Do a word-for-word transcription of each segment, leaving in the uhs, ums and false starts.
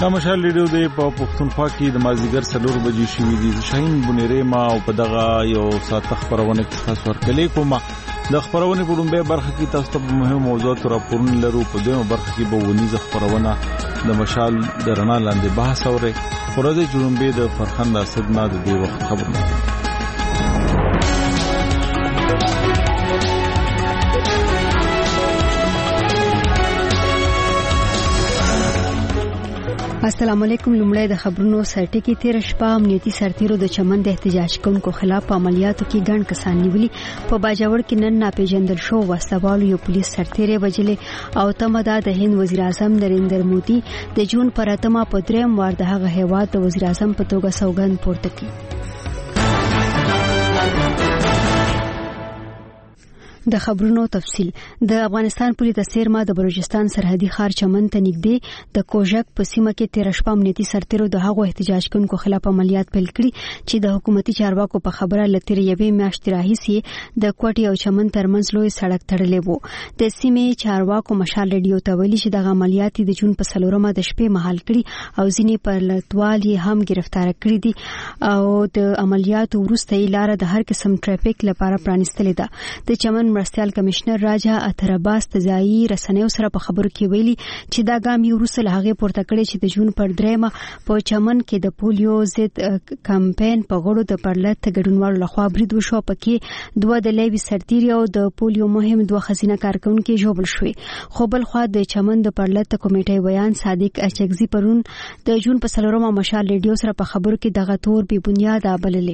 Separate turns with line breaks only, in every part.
دا مشال ریډیو دی په پښتونخوا کې د مازیګر څلور بجې شوې دي. شاهین بنيري ما او په دغه یو ساعت خبرونه کې تاسو ورکلې کومه د خبرونه په لومبه برخه کې تاسو ته مهم موضوعات راپورونه لرو. په دویمه برخه کې به ونیزه خبرونه د مشال د رڼا لاندې بحث اوري. ورځې جوړمبه د فرخند اسد نه د دې وخت خبرونه.
السلام علیکم. لومړی د خبرونو سرټکی تیر شپه امنیتي سرتیرو د چمن د احتجاج کوونکو خلاف عملیاتو کې ګڼ کسان نیولي. په باجوړ کې نن ناپېژندل شو وسوالو یو پولیس سرتیرې وجلې او تمدا د هند وزیر اعظم نریندر مودي د جون پر اتمه په دریم وار د هغه هیواد د وزیر اعظم په توګه سوګند پورته کړ. د خبرونو تفصيل. د افغانستان پولیس د سیرما د بلوچستان سرحدي ښار چمن ته نږدې د کوژک په سیمه کې تیر شپه امنیتي سرتیرو د هغو احتجاج کوونکو خلاف عملیات پیل کړي چې د حکومتي چارواکو په خبره لتر یوې میاشتې راهیسې د کوټي او چمن ترمنځ لوی سړک تړلی وو. د سیمې چارواکو مشال ریډیو ته ویلي چې د عملیات د جون په څلورمه د شپې مهال کړي او ځینې پرلتوال یې هم گرفتار کړي دي او د عملیاتو وروسته یې لار د هر قسم ټرافیک لپاره پرانیستلې ده. د چمن مرستيال کمشنر راجا اترباس تزایی رسنیو سره په خبرو کې ویلي چې دا ګام یو روسل هغه پورته کړی چې د جون پر دریمه په چمن کې د پولیو ضد کمپاین په غړو د پرلط ګډونوالو لخوا برید وشو. پکې دوه د لیوي سرتیري او د پولیو مهم دوه خزینه کارکونکو ژوبل شوي. خو بل خو د چمن د پرلط کمیټې ویان صادق اچګزي پرون د جون په څلورمه مشال ریډیو سره په خبرو کې دغه تور بی بنیاد بللې.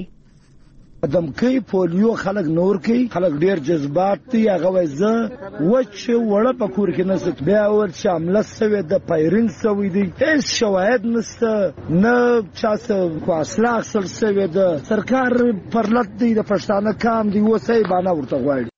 دمکې پولیو خلک نور کوي، خلک ډیر جذبات دي. هغه وایي وچ وړه په کور کې نست بیا ور شامل سوي د پایرین سوي دي. هیڅ شواهد نشته، نه چاسه کو اصلاح اصل سوي د سرکار پرلط دی د پښتانه کام دی وسای باندې ورته غواړي.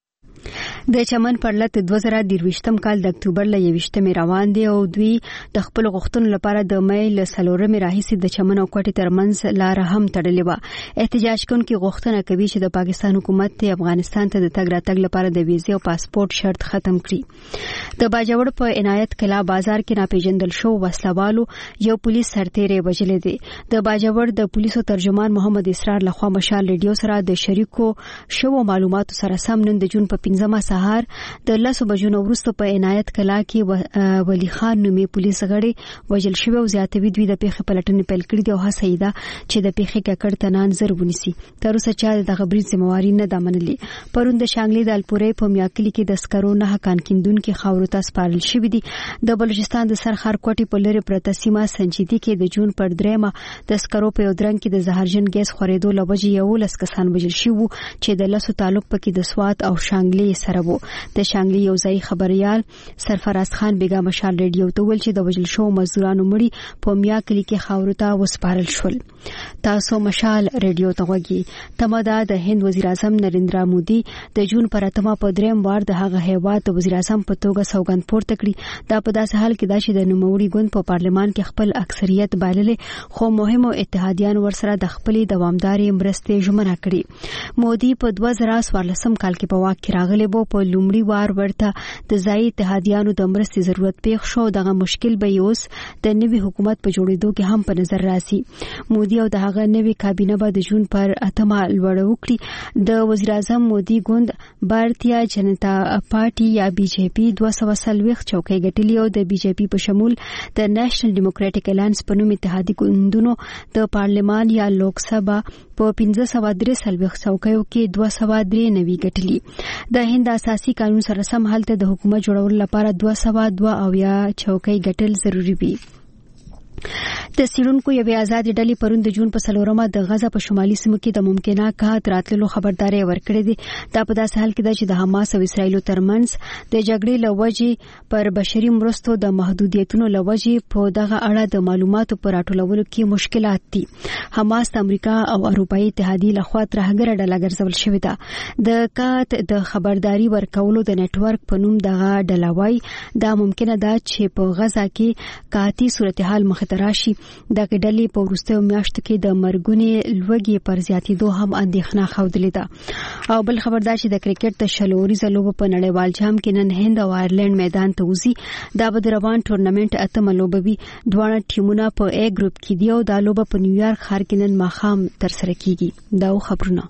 د چمن پرلط دوه زره درویشتم کال د اکتوبر ل یوشتمې روان دي او دوی د خپل غوښتنو لپاره د مې ل سلورمې راهیسې د چمن او کوټي ترمنځ لار هم تړلې و. احتجاج کوونکي غوښتنه کوي چې د پاکستان حکومت ته افغانستان ته د تګ راتګ لپاره د ویزې او پاسپورت شرط ختم کړي. د باجوړ په عنایت کلا بازار کې ناپېژندل شو وسلوالو یو پولیس سرتیرې وجلې دي. د باجوړ د پولیسو ترجمان محمد اسرار لخوا مشال ریډیو سره د شریکو شو معلوماتو سره سم نن د جون په پنځمه سهار د لسو بجو وروسته په عنایت کلا کې ولی خان نومي پولیس غړي وجل شوی او زیاتوي دوی د پیښې پلټنې پیل کړې دي او هڅه ده چې د پیښې ککړ تنان زر ونیسي. تر اوسه چا د خبري ذمہواری نه ده منلې. پرون د شانګلي د الپورې په میاکلي کې د سکرو نه کان کیندونکو خاورو ته سپارل شوې دي. د بلوچستان د سرخار کوټي په لری پرته سیمه سنجیدي کې د جون پر دریمه د سکرو په یو درنګ کې د زهرجن ګیس خورېدو لوجه یو لس کسان وجل شوی چې د لسو تعلق پکې د سوات او شانګلي سره وو. د شانګلي یو ځای خبريال سرفراز خان بیگا مشال ریډیو ته ویل چې د وجل شو مزدورانو مړي په میاکلي کې خاورو ته وسپارل شول. تاسو مشال ریډیو ته وګورئ. تمدا د هند وزیر اعظم نریندر مودي د جون پر اتمه په دریم وار د هغه هیواد د وزیر اعظم په توګه سوګند پورته کړی. دا په داسې حال کې دا چې د نوموړي ګوند په پارلمان کې خپل اکثریت بایللې خو مهمو اتحادیان ورسره د خپلې دوامداري مرستې ژمنه کړې. مودي په دوه زره څوارلسم کال کې په واک کې راغلی وو. په لومړي وار ورته د ځای اتحادیانو د مرستې ضرورت پیښ شو. دغه مشکل به اوس د نوي حکومت په جوړېدو کې هم په نظر راسي. مودي او د هغه نوي کابینه به د جون پر اتمه لوړ وکړي. د وزیر اعظم مودي ګوند بھارتیا جنتا پارټي یا بي جے پي دوه سوه څلوېښت چوکۍ ګټلې او د بي جے پي په شمول د نېشنل ډیموکراټک الانس په نوم اتحادي ګوندونو د پارلمان یا لوک سبا په پنځه سوه درې څلوېښت چوکیو کې دوه سوه درې نوي ګټلې. د هند اساسي قانون سره سم حالت د حکومت جوړولو لپاره دوه سوه دوه اویا چوکۍ ګټل ضروری وي. د سیرونکو یوې آزادې ډلې پرون د جون په څلورمه د غزا په شمالي سیمو کې د ممکنه کات راتللو خبرداري ورکړې ده. دا په داسې حال کې ده چې د حماس او اسرایل ترمنځ د جګړې لوجې پر بشري مرستو د محدودیتونو لوجې په دغه اړه د معلوماتو پر راټولولو کې مشکلات دي. حماس د امریکا او اروپאי اتحادیې لخوا ترهګره ډله ګرځول شوې ده. د کات د خبرداري ورکولو د نتورک په نوم دغه ډله وايي دا ممکنه ده چې په غزا کې کاتی صورتحال مخ ته راشي د ډلې په وروستیو میاشتو کې د مرګونې لوږې پر زیاتېدو هم اندېښنه ښودلې ده. او بل خبر دا چې د کرکټ د شل اوریزه لوبه په نړیوال جام کې نن هند او آیرلند میدان ته وځي. دا به د روان ټورنمنټ اتمه لوبه وي. دواړه ټیمونه په ا ګروپ کې دي او دا لوبه په نیویارک ښار کې نن ماښام ترسره کیږي. دا خبرونه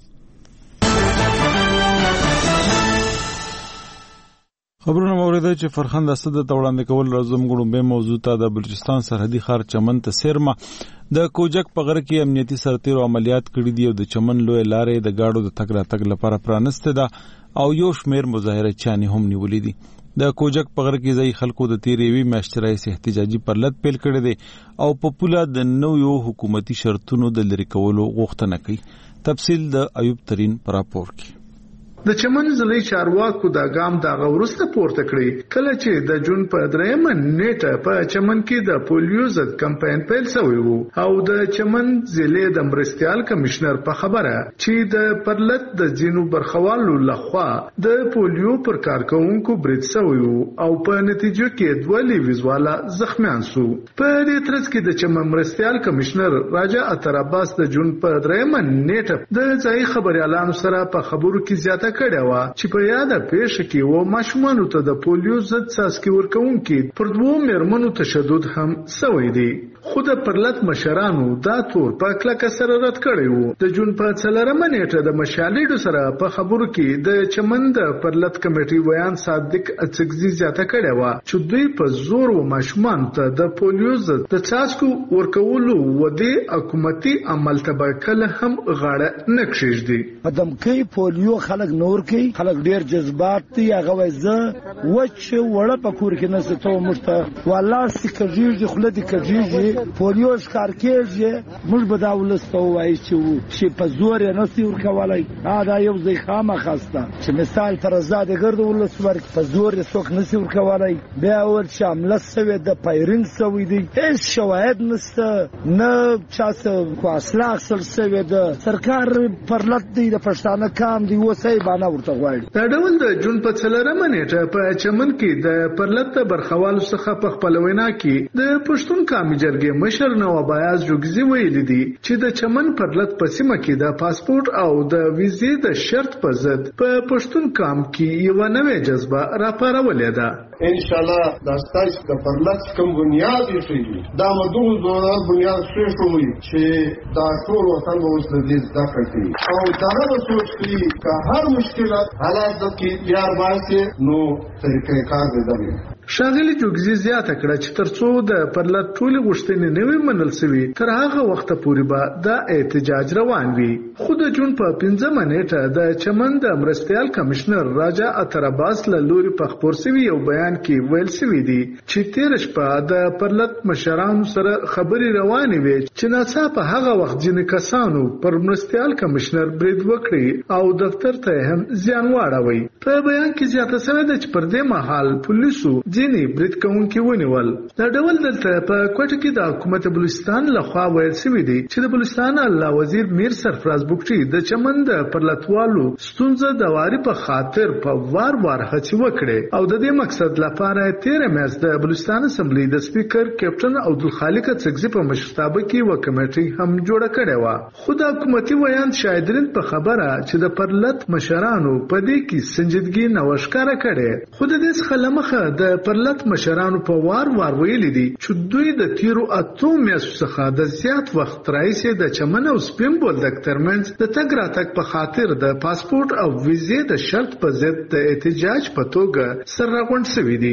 خبرونه موریده چې فرخند اسد د وړاندې کول راځم غړم به موضوع ته د بلوچستان سرحدي ښار چمن ته سیرما د کوجک په غره کې امنیتي سرتیرو عملیات کړي دي او د چمن لوی لارې د گاډو د تګ راتګ لپاره پرانسته ده او یو شمیر مظاهره چاني هم نیولې دي. د کوجک په غره کې ځای خلکو د تیریوي میاشتې سه احتجاجي پرلط پیل کړي دي او په پوله د نویو حکومتي شرطونو د لری کولو غوښتنه کوي. تفصیل د ایوب ترين پر راپور کې.
د چمن ضلعي چارواکو دا ګام دا غورسته پورته کړی کله چې د جون په درېمه نیټه په چمن کې د پولیو ضد کمپاین پیل شوی وو او د چمن ضلع د مرستيال کمشنر په خبره چې د پرلط د جنو برخوالو لخوا د پولیو پر کارکونکو برید شوی وو او په نتیجه کې دوه ویزواله زخمیان شو. په دې ترڅ کې د چمن مرستيال کمشنر راجا اتر عباس د جون په درېمه نیټه د ځای خبريالانو سره په خبرو کې زیاته کړه وا چې په یاده پیښه کې و ماشومان ته د پولیو ضد څاڅکي ورکوونکي پر دوه مېرمنو تشدد هم شوی دی. خو د پرلط مشرانو دا تور په کلکه سره رد کړی وو. د جون په څلورمه نیټه د مشالېډو سره په خبرو کې د چمن د پرلط کمیټي ویان صادق اڅګزي زیاته کړی و چې دوی په زور و ماشومان ته د پولیو ضد د څاڅکو ورکولو و د حکومتي عمل ته کله هم غاړه نه کښېږدي.
پدم کې پولیو خلک نور کې خلک ډیر جذبات دي هغه وځه وچ وړه په کور کې نه ستو مرته والله سکجیږي خلدي کجیږي پولیو ښکار کېږي موږ به دا ولستو وایي چې چې په زور نه سی ورکولای دا یو ځای خامه خاصه چې مثال پر آزاد ګرد ولسوار په زور څوک نه سی ورکولای بیا ول چې عمله سوي د پایرینګ سوي دي هیڅ شواهد نشته نه چاته کو اصلاح سر سوي د سرکار پرلط دی د پښتانه کام دی وسای باندې ورته غواړي.
دا ډول د جون په څلورمه نیټه په چمن کې د پرلط برخوالو څخه په خپل وینا کې د پښتون کامي جرګې مشر نواب ایاز جوګزي ویل دي چې د چمن پرلط په سیمه کې د پاسپورت او د ویزې د شرط په ضد په پښتون کام کې یو نوې جذبه راپارولې ده.
ان شاء الله دا ستاسو د پرلط کوم بنیاد یې دا مدغه زوړ بنیاد شوی چې دا ټول وطن اوس د دې ځکه کوي او دا به سوچي که هر مشکلات حالات کې یار باسي نو طریقې کار دی.
شاغلی جوګزي زیاته کړه چې ترڅو د پرلط ټولې غوښتنې نه وي منل شوي تر هغه وخت پورې به دا احتجاج روان وي. خو د جون په پنځمه نیټه د چمن د مرستيال کمشنر راجا اتر عباس له لوري په خبر شوی یو بیان کې ویل شوی دی چې تیر شپه د پرلط مشرانو سره خبري روانې وي چې ناڅاپه هغه وخت ځینې کسانو پر مرستيال کمشنر برید وکړي او دفتر ته هم زیان واړوي. په بیان کې زیاته شوی ده چې پر دې مهال پولیسو ځینې برید کوونکي ونیول. دا ډول دلته په کوټه کې د حکومت بلوچستان لخوا ویل شوی دی چې د بلوچستان الله وزیر میر سرفراز بوکچي د چمن د پرلطوالو ستونزه د واري په خاطر په وار وار هڅه وکړي او د دې مقصد لپاره تیر میاشت د بلوچستان اسمبلی د سپیکر کیپټن عبدالخالق څګزي په مشرتابه کې و کمیټي هم جوړه کړې و. خو د حکومتي ویان شاهدرین په خبره چې د پرلط مشرانو په دې کې سنجیدګي نوښکاره کړي. خو د دې څخه لمخه د پرلط مشرانو په وار وار ویلي دي چې دوی د تیرو اتو میاشتو څخه د زیات وخت راهیسې د چمن او سپین بولدک ترمنځ د تګ راتګ په خاطر د پاسپورت او ویزې د شرط په ضد د احتجاج په توګه سر راغونډ شوي دي.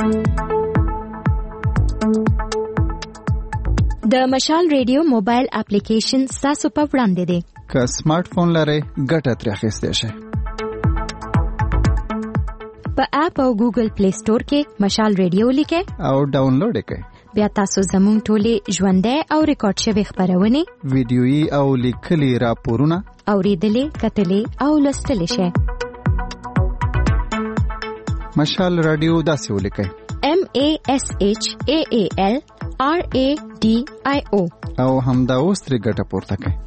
د مشال ریډیو موبایل اپلیکیشن تاسو په وړاندې دی.
که سمارټ فون لرئ ګټه ترې اخیستی شئ.
په اپ او ګوګل پلی سٹور کې مشال ریډیو لیکئ
او ډاونلوډ یې کړئ.
بیا تاسو زموږ ټولې ژوندۍ او ریکارډ شوي خبرونه
ویډیويي او لیکلي راپورونه
اوریدلې کتلې او لوستلې شئ.
مشال رادیو داسې ولیکئ
M A S H A A L R A D I O
او همدا اوس ترې ګټه پورته کړئ.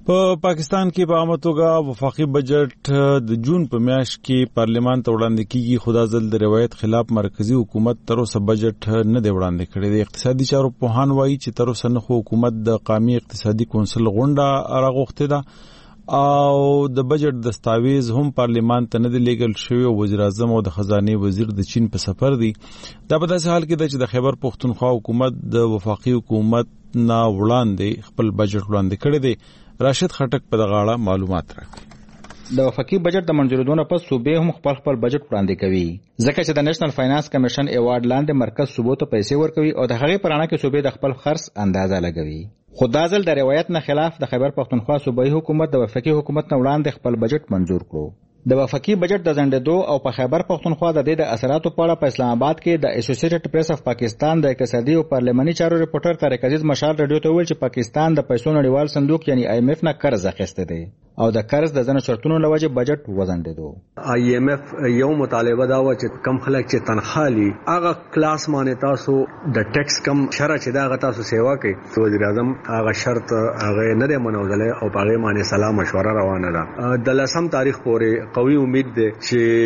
په پاکستان کې په عامه توګه وفاقي بجټ د جون په میاشت کې پارلیمان ته وړاندې کیږي. خو دا ځل د روایت خلاف مرکزی حکومت تر اوسه بجټ نه دی وړاندې کړی. د اقتصادي چارو پوهان وایي چې تر اوسه نه خو حکومت د قومي اقتصادي کونسل غونډه راغوښتې ده او د بجټ دستاویز هم پارلیمان ته نه دی لیږل شوی. وزیر اعظم او د خزانه وزیر د چین په سفر دي. دا په داسې حال کې ده چې د خیبر پختونخوا حکومت د وفاقي حکومت نه وړاندې خپل بجټ وړاندې کړی دی. راشد خټک په دغه اړه معلومات راکړي.
د وفاقي بجټ د منځورېدو پس صوبې هم خپل خپل بجټ وړاندې کوي، ځکه چې د نېشنل فاینانس کمیشن ایوارډ لاندې مرکز صوبو ته پیسې ورکوي او د هغې په رڼا کې صوبې د خپل خرڅ اندازه لګوي. خو دا ځل د روایت نه خلاف د خیبر پختونخوا صوبایي حکومت د وفاقي حکومت نه وړاندې خپل بجټ منظور کړو. د وفاقي بجټ د ځنډېدو او په خیبر پختونخوا د دې د اثراتو په اړه په اسلام آباد کې د اسوسییټډ پریس اف پاکستان د اقتصادي او پارلماني چارو ریپورټر طارق عزیز مشال رادیو ته ویل چې پاکستان د پیسو نړیوال صندوق یعنی آی ایم ایف نه قرض اخیستی دی او د قرض د ځینو شرطونو له وجې بجټ وځنډېدو.
آی ایم ایف یو مطالبه دا و چې کم خلک چې تنخواه لي هغه کلاس باندې تاسو د ټیکس کم شرع چې دا هغه تاسو سیوا کوي. وزیر اعظم هغه شرط هغه نه دی منوزلی او په هغې باندې سلا مشوره روانه ده. د لسم تاریخ پورې قوي امید دی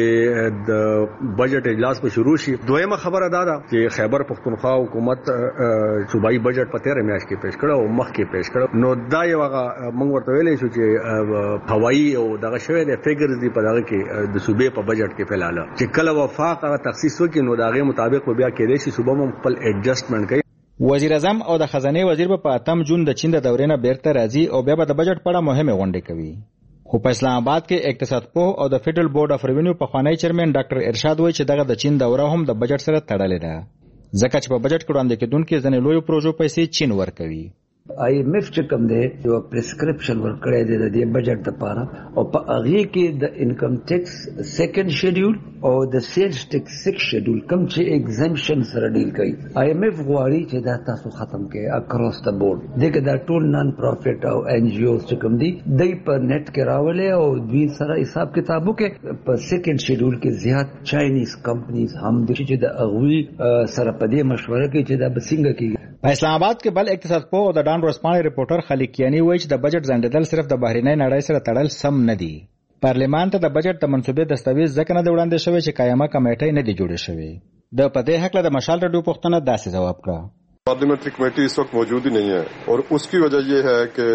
چې د بجټ اجلاس به شروع شي. دویمه خبره دا ده چې خیبر پختونخوا حکومت صوبایي بجټ په تیره میاشت کې پیش کړه او مخکې پیش کړه. نو دا یو هغه موږ ورته ویلی شو چې هوایي او دغه شوی دی فګرز دی په دغه کې د صوبې په بجټ کې فعلاله چې کله وفاق هغه تخصیص وکړي نو د هغې مطابق به بیا کېدای شي صوبه هم خپل ایډجسټمنټ کوي.
وزیر اعظم او د خزانه وزیر په اتم جون د چین د دورې نه بیرته راځي او بیا به د بجټ په اړه مهمه غونډې کوي. خو په اسلام آباد کې اقتصاد پوه او د فیډرل بورډ اف ریونیو پخوانی چیرمن ډاکټر ارشاد وایي چې دغه د چین دوره هم د بجټ سره تړلې ده، ځکه چې په بجټ کې وړاندې کېدونکې ځینې لویو پروژو پیسې چین ورکوي.
آی ایم ایف چې کوم دی یو پرسکرپشن ورکړی دی د دې بجټ لپاره او په هغې کې د انکم ټیکس سیکنډ شیډیول او د سیلز ټیکس سکس شیډیول کوم چې ایگزمپشن سره ډیل کوي. آی ایم ایف غواړي چې دا تاسو ختم کړئ اکراس د بورډ. دې کې دا ټول نان پروفیټ او ان جی اوز چې کوم دي دوی په نیټ کې راولي او دوی سره حساب کتاب وکړي. په سیکنډ شیډیول کې زیات چاینیز کمپنیز هم دي چې د هغوی سره په دې مشوره کوي چې دا به څنګه کېږي.
په اسلام آباد کې بل اقتصاد پوه او د ډان ورځپاڼې ریپورټر خالد کیانی وایي چې د بجټ ځنډېدل صرف د بهرنۍ نړۍ سره تړل سم نه دي. پارلیمان ته د بجټ د منصوبې دستاویز ځکه نه دی وړاندې شوی چې قایمه کمیټۍ نه دی جوړې شوې. د په دې هکله د مشال رادیو پوښتنه داسې ځواب کړه.
Parliamentary committee इस वक्त मौजूद ही नहीं है और उसकी वजह यह है कि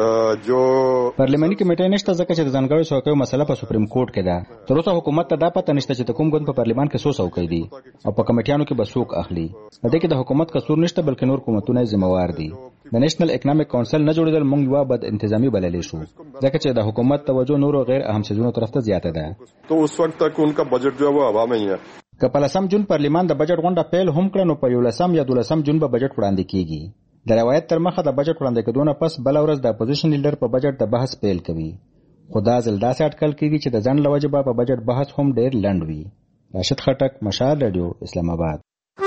जो
पार्लियामेंट्री कमेटी नشته ځکه چې د ځانګړو څوکیو مسله په سپریم کورټ کې ده. تر اوسه حکومت ته دا پته نشته چې کوم ګوند په پارلیمان کې څو څوکۍ دي او په کمیټیانو کې به څوک اخلي. په دې کې د حکومت قصور نشته بلکې نور حکومتونه ذمہوار دي. د نېشنل اکنامک کونسل نه جوړېدل موږ یو بد انتظامی بللې شو ځکه چې د حکومت توجه نور غیر اهم څیزونو طرف ته زیاته ده.
تو اس وقت تک ان کا بجٹ جو ہے وہ ہوا میں ہی ہے.
که په لسم جون پارلیمان د بجټ غونډه پیل هم کړه نو په یولسم یا دولسم جون به بجټ وړاندې کیږي. د روایت تر مخه د بجټ وړاندې کېدو نه پس بل ورځ د اپوزیشن لیډر په بجټ د بحث پیل کوي. خو دا ځل داسې اټکل کیږي چې د ځنډ له وجې به په بجټ بحث هم ډېر لنډ وي. راشد خټک، مشال رادیو، اسلام آباد.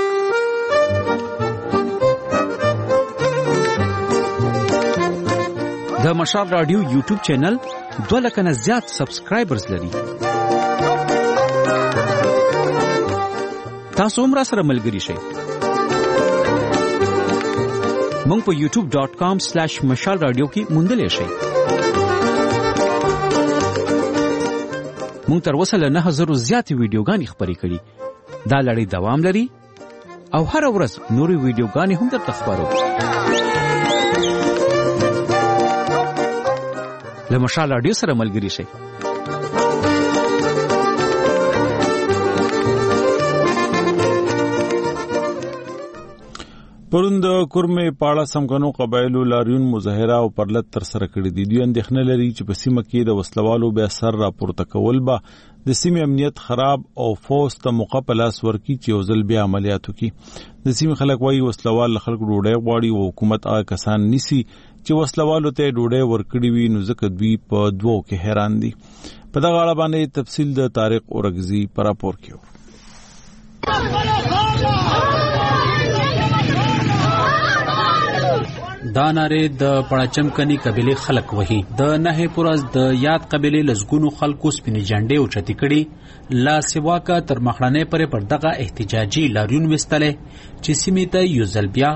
د مشال رادیو یوټیوب چینل دوه لکه نه زیات سبسکرایبرز لري. تاسو هم را سره ملګري شئ. مونږ په یوټیوب ډاٹ کام سلیش مشال رادیو کې موندلی شئ. مونږ تر اوسه له نه زرو زیاتې ویډیوګانې خپرې کړي. دا لړۍ دوام لري او هره ورځ نورې ویډیوګانې هم درته خپروو. له مشال رادیو سره ملګري شئ.
پرون د کورمې پاړه سمګنو قبایلو لاریون مظاهره او پرلط تر سره کړې دي. دوی اندېښنه لري چې په سیمه کې د وسلوالو بیا سر راپورته کول به د سیمې امنیت خراب او فوز ته موقع په لاس ورکړي چې یو ځل بیا عملیات وکړي. د سیمې خلک وایي وسلوال له خلکو ډوډۍ غواړي او حکومت هغه کسان نیسي چې وسلوالو ته ډوډۍ ورکړي وي نو ځکه دوی په دوو کې حیران دي. په دغه اړه باندې تفصیل د طارق اورګزي په راپور کې و.
دا ناره د پړاچمکني قبيله خلک وهي. د نه پورز د یاد قبيله لزګونو خلکو سپینې جنډې او چتی کړي لا سوا کا تر مخړنې پرې پر دغه احتجاجي لاریون وستله چې سیمې ته یو ځل بیا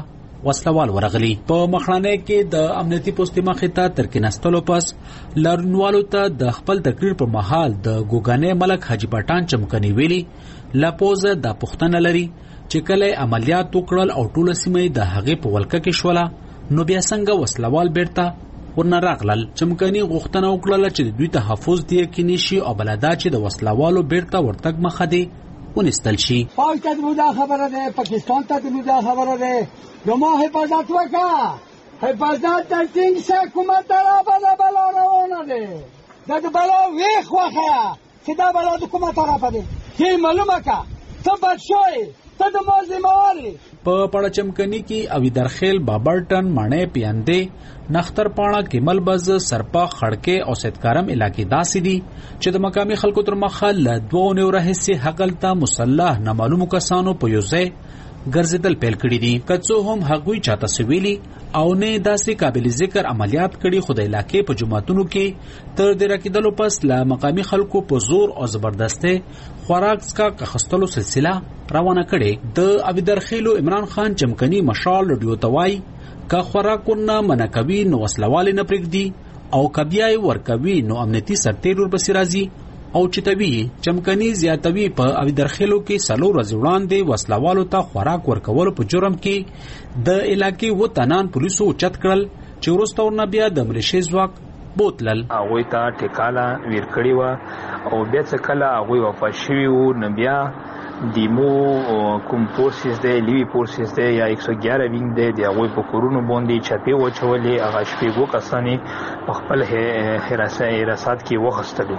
وسلوال ورغلی. په مخړانه کې د امنیتي پوسټ مخې ته تر کېناستلو پس لارنوالو ته د خپل تقریر په مهال د ګوګانې ملک حاجی پټان چمکني ویلي لاپوزه د پښتنه لري چې کله عملیات وکړل او ټول سیمه د هغې په ولکه کې شوله نو بیا څنګه وسلوال بیرته ورنه راغلل. چمکني غوښتنه وکړه چې د دوی تحفظ دی کې نشي او بلدا چې د وسلوالو بیرته ورتګ مخه دی ونستل شي.
پاک ته مودا خبره ده، پاکستان ته مودا خبره ده، نو ما حفاظت وکړه. حفاظت د ټینګ څخه کومه طرف ده بلا روانه ده. دا بلا ویخ واخه چې دا بلا د کومه طرف ده. هی معلومه کا ته بچوي ته د موزي مواري
په پړه چمکني کې اوی درخیل بابرټن مانې پیاندې نختر پاڼه کمل بز سرپا خړکه او ستکارم علاقې داسې دي چې د مقامي خلکو تر مخه ل دوه نو راهسي حقلتا مسلح نامعلوم کسانو په یوځای ګرځیدل پیل کړی دي. کڅو هم هغوی چاته سویلی او نه داسې قابل ذکر عملیات کړي. خدای علاقې په جماعتونو کې تر دې راکېدلو پس ل مقامي خلکو په زور او زبردسته خوراک څخه کخستلو سلسله روانه کړي. د ابدرخیلو عمران خان چمکني مشال رډیو توای کا خوراکونه منکوي نو وسلوال نه پرېږدي او کبیای ورکوي نو امنیتي سرتیر ور بسې راځي او چتوي. چمکني زیاتوي په ابدرخیلو کې سلو ورځې وړاندې وسلوالو ته خوراک ورکول په جرم کې د علاقې و تنان پولیسو چت کړل چې وروسته ورنه بیا د ملیشي ځواک بوتلل.
هغوی ته ټیکاله ویر کړې وه او بیا څه کله هغوی وفات شوي وو نو بیا دیمو کوم فورسز دی لیوي فورسز دی یا ایک سو ګیاره وینګ دی د هغوی په کورونو باندې چپې واچولې. هغه شپږ کسانې په خپل حراسات کې واخیستلو.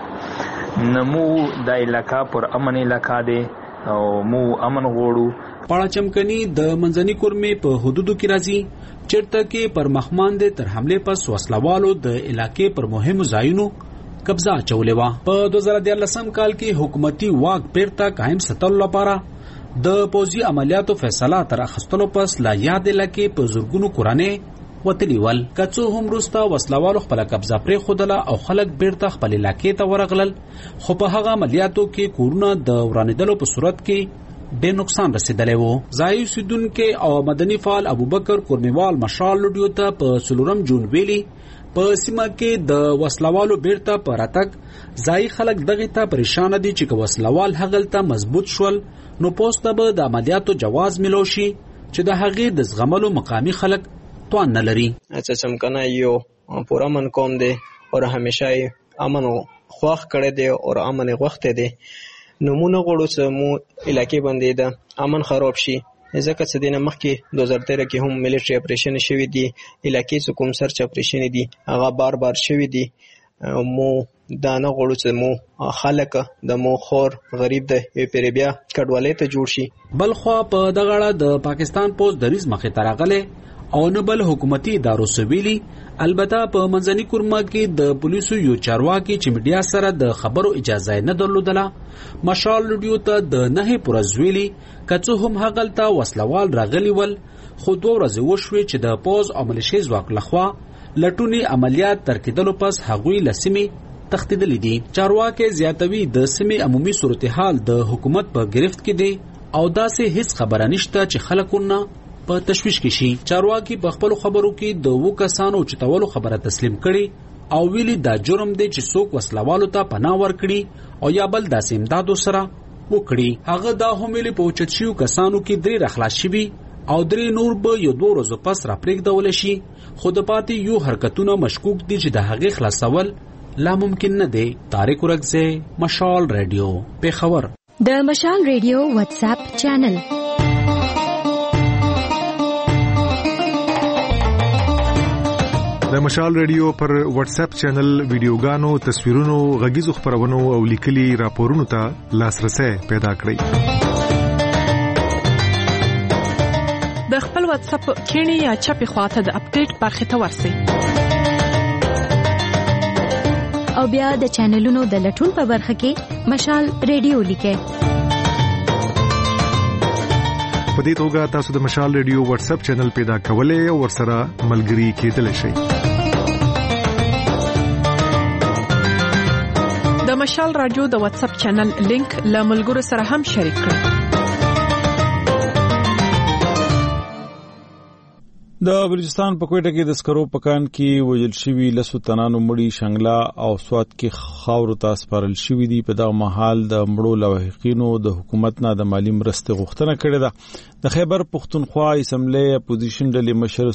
نو مو دا علاقه پر امن علاقه دی او مو امن غواړو.
پاړه چمکني د منځني کورمې په حدودو کې راځي چیرته کې پر مخماندې تر حمله پس وسلوالو د علاقې پر مهمو ځایونو قبضه چولې و. په دوه زره دیارلسم کال کې حکومتي واک بیرته قائم ساتلو لپاره د پوځي عملیاتو فیصله تر اخیستلو پس لا یاد علاقې په زورګونو کورانه وتلی ول. کڅو هم روستا وسلوالو خپل قبضه پرې خودله او خلک بیرته خپل علاقې ته ورغلل. خو په هغه عملیاتو کې کورونه د ورانیدلو په صورت کې ډېر نقصان رسیدلی وو. ځایي اوسیدونکي او مدني فعال ابوبکر کورنیوال مشال لوډیو ته په څلورم جون ویلي په سیمه کې د وسلوالو بیرته په راتګ ځایي خلک دغه ته پریشان دي چې وسلوال هغلته مضبوط شول نو پوسټه به د عملیاتو جواز ملو شي چې د هغې د زغملو مقامی خلک توان نه لري.
چې چمکنه یو پورا من کوم دی او همیشه امن خوښ کړی دی او امن غوښته دی. نمونه غوړو چې مو علاقې باندې د امن خراب شي ځکه چې دینه مخکې دوه زره تیره کې هم ملیټري اپریشن شوی دی. علاقې چې کوم سرچ اپریشن دي هغه بار بار شوی دی. مو دا نه غوړو چې مو خلک د مو خور غریب د پیریبیا کډوالۍ ته جوړ شي.
بل خو په دغه اړه د پاکستان پوز دریز مخې ته راغله او نه بل حکومتي ادارو سویلي. البته په منځني کورما کې د پولیسو یو چارواکي چې میډیا سره د خبرو اجازه نه درلودله مشال لوډیو ته د نه پرزویلي کڅو هم هغلته وسلوال راغلی ول. خو دوه ورځې وشوي چې د پوز او ملیشي ځواک لخوا لټونی عملیات تر کېدلو پس هغوی لسمې تختیدلې دي. چارواکي زیاتوي د سیمې عمومي صورتحال د حکومت په گرفت کې دی او داسې هیڅ خبره نشته چې خلکونه په تشویش کې شي. چارواکي په خپل خبرو کې د وو کسانو چتولو خبره تسلیم کړي او ویلي دا جرم دی چې څوک وسلوالو ته پناه ورکړي او یا بل داسې امدادو سره وکړي. هغه دا هم ویلي په اوچتشیو کسانو کې درې راخلاص شوي او درې نور به یو دوه ورځو پس را پرېږدول شي. خو د پاتې یو حرکتونه مشکوک دي چې د هغې خلاصول لا ممکن نه دی. طارق ورکزه، مشال ریډیو، پیښور.
د مشال ریډیو واتس اپ چینل
د مشال ریډیو پر واتس اپ چینل ویډیوګانو، تصویرونو، غږیزو خبرونو او لیکلي راپورونو ته لاسرسي پیدا کړئ.
د خپل واتس اپ کینی یا چپی خواته د اپډیټ برخه ته ورسئ
او بیا د چینلونو د لټون په برخه کې مشال ریډیو لیکئ.
په دې توګه تاسو د مشال ریډیو واتس اپ چینل پیدا کولای او ورسره ملګري کېدلی شئ.
د مشال رادیو د واتس اپ چینل لینک له ملګرو سره هم شریک کړئ.
د بلوچستان په کوټه کې د سکرو پکان کې وجل شوی لسو تنانو مړی شنګلا او سواد کې خاور ته سپارل شوی دی. په دغه محل د مړو لوحقینو د حکومت نه د مالی مرستې غوښتنه کړې ده. د خیبر پښتونخوا اسمبلی اپوزیشن ډلې مشر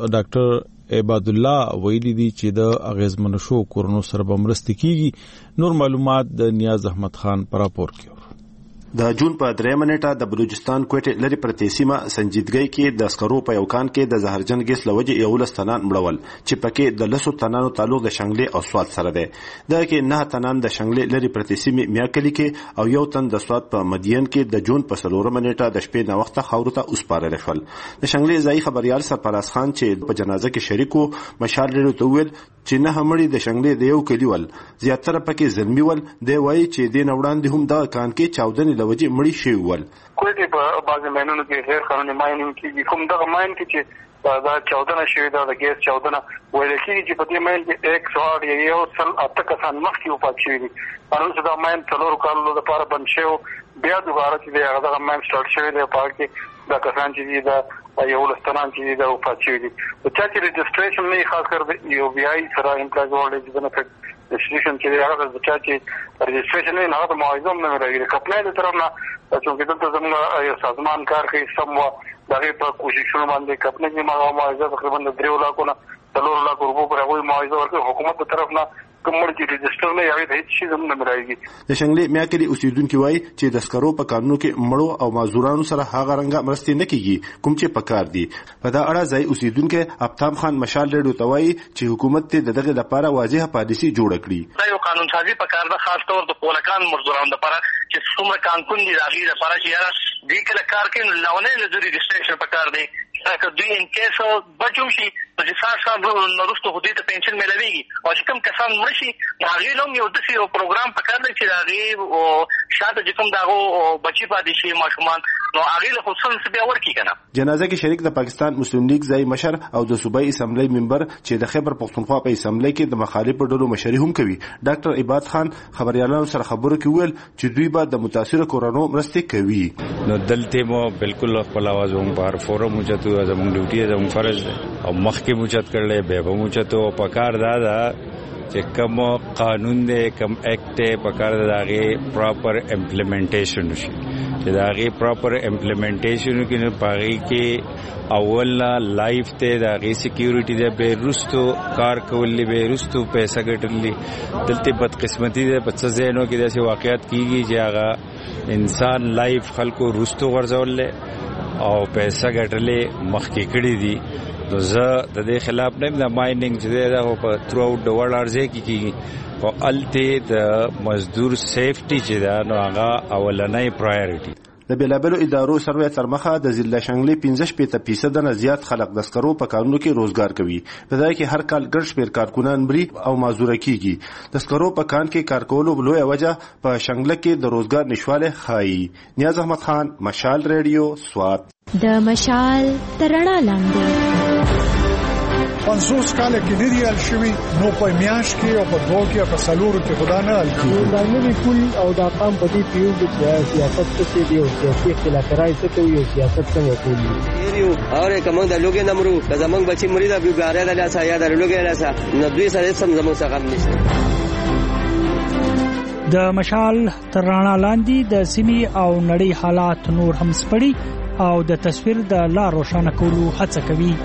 ډاکټر عباد الله ویلي دي چې د اغیزمن شو کورونو سره به مرستې کیږي. نور معلومات د نیاز احمد خان پر راپور کې.
د جون په درېمه نیټه د بلوچستان کوټه لري پرتې سیمه سنجیدګۍ کې د سکرو په یو کان کې د زهرجن ګیس لوجه یو لس تنان مړول چې پکې د لسو تنانو تعلق د شنګلې او سواد سره دی. دا کې نه تنان د شنګلې لري پرتې سیمه میاکلی کې او یو تن د سواد په مدین کې د جون په څلورمه نیټه د شپې نه وخت خاورو ته اوسپارل شول. د شنګلې ځای خبريال سرپرست خان چې په جنازه کې شریکو مشال لري ته ویل چې نه همړي د شنګلې د یو کلیول زیاتره پکې زلمی ول دی وایي چې د نوړاندې هم د کان کې چاودنې لوجه مړی شي ول.
کوټه په بازه مینونو کې غیر قانوني ماینینګ کې کوم دغه ماین کې چې دا چاودنه شوی دا د ګیس چاودنه ویل کېږي چې په دې ماین کې ایک سو اټ یو سل اته کسان مخکې وفات شوي دي. انو دا ماین څلور کالو لپاره بند شو بیا دوباره چې دغه ماین سٹارټ شوی دی په کې دا کسان چې دي دا یو لستان چې دا وفات شوي دي. په چا چې رجسټریشن نه خاص کر یو بي آی سره امپلایز ورلډ بنفټ رجسټریشن چې هغه د چا چې رجسټریشن نه هغه معاوضه نه راغلی کپلای د طرف نه چې دلته زموږ یو سازمان کار کوي سم و دغه په کوششونو باندې کپنه کې معاوضه تقریبا د درې لکو نه څلور لکو روپو پر هغه معاوضه ورکړي حکومت د طرف نه کومړ چې رجسټر نه یوي د هیڅ شي زموږ نه راځي.
د شنګلې میاکلي اوسیدونکو وایي چې د سکرو په قانون کې مړو او معذورانو سره هغه رنګه مرستې نه کیږي کوم چې پکار دي. په دا اړه ځای اوسیدونکو ابتام خان مشال ریډیو ته وایي چې حکومت ته دغه لپاره واضحه پالیسي جوړ کړي.
دا یو قانون سازي پکار ده خاص طور د پولکان مزدورانو لپاره چې څومره قانون دي راغلي لپاره چې یاره دې کله کار کوي نو لونه لري رجسټریشن پکار دی. که دوی ان کیس بچو شي چې ساسا نورستو هدي ته پنشن ملويږي او چې کوم کسان مرشي هغه نوم یو د یو پروګرام پکار دی چې هغه او شاته چې کوم داغو بچي پاتې شي ماشومان نو هغه له خصوصا بیا ورکی کنه.
جنازه کې شریک د پاکستان مسلم لیگ ځای مشر او د صوبایي اسمبلی ممبر چې د خیبر پښتونخوا په اسمبلی کې د مخالفو ډلو مشري هم کوي ډاکټر عباد خان خبريالانو سره خبرو کې ویل چې دوی به د متاثر کورونو مرستې کوي.
نو دلته مو بالکل خپل आवाज هم پر فورم موجود زموږ ډیوټي زموږ فرض او مخکې موجود کړل به به موجود او پکار دادا چې کوم قانون دی کوم ایکټ دی پکار داغه پراپر امپلیمنټیشن وشي چې داغه پراپر امپلیمنټیشن کې نه پاري کې اول لایف ته داغه سکیورټي دی به رستو کار کولې به رستو پیسې ګټلې دلته بدقسمتي ده په څه زینو کې داسې واقعیت کیږي چې هغه انسان لایف خلکو رستو ورزول او پیسې ګټلې مخکې کړې دي. نو زه د دې خلاف نه د ماینینګ چې دا په تھرو اوټ د ورلد ارزه کې کیږي او الته د مزدور سیفټي چې دا نو هغه اولنۍ پرایورټي.
د بیلابلو ادارو سروې تر مخه د ضلع شنګلې پنځه شپږ فیصد نه زیات خلک د سکرو په کارونو کې روزګار کوي. په ځای کې هر کال ګڼ شمېر کارکونان مړي او معذوره کیږي. د سکرو په کان کې کار کولو لویه وجه په شنګله کې د روزګار نشواله خایي. نیاز احمد خان مشال ریډیو سوات.
د مشال ترڼا لاندې
پنځوس کال کې لري ال شوی نو په میاش کې او په دوه کې په سلور کې خدا نه ال کې
دا نوی کول او دا قام په دې پیو کې سیاست څه دی او سیاسي اختلافات څه کوي او سیاست څنګه کوي
یو اور کوم د لوګي نمرو که زمنګ بچي مریض ابي ګاره د لاسه یا د لوګي لاسه نو دوی سره سم زموږ څخه غم نشته.
د مشال ترڼا لاندې د سیمې او نړۍ حالات نور هم سپړي او د تصویر د لا روښانه کولو هڅه کوي.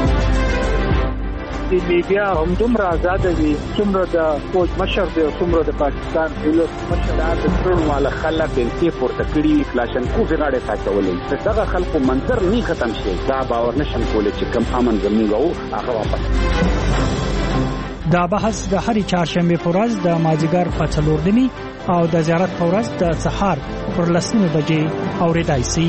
د میډیا هم دومره آزاد دي څومره د فوج مشر دی څومره د پاکستان دولت مشر د ټول والا خلک بنتي پورته کړی کلاشن کو غراړه ساتولې دغه خلکو منظر نه ختم شي دا باور نشم کولای چې کم امن زموږ او هغه واپس.
دا بحث د هرې چهارشنبه په ورځ د مازیګر په څلور نیمې او د زیارت په ورځ د سهار پر لسمه بجې اورېدای شي.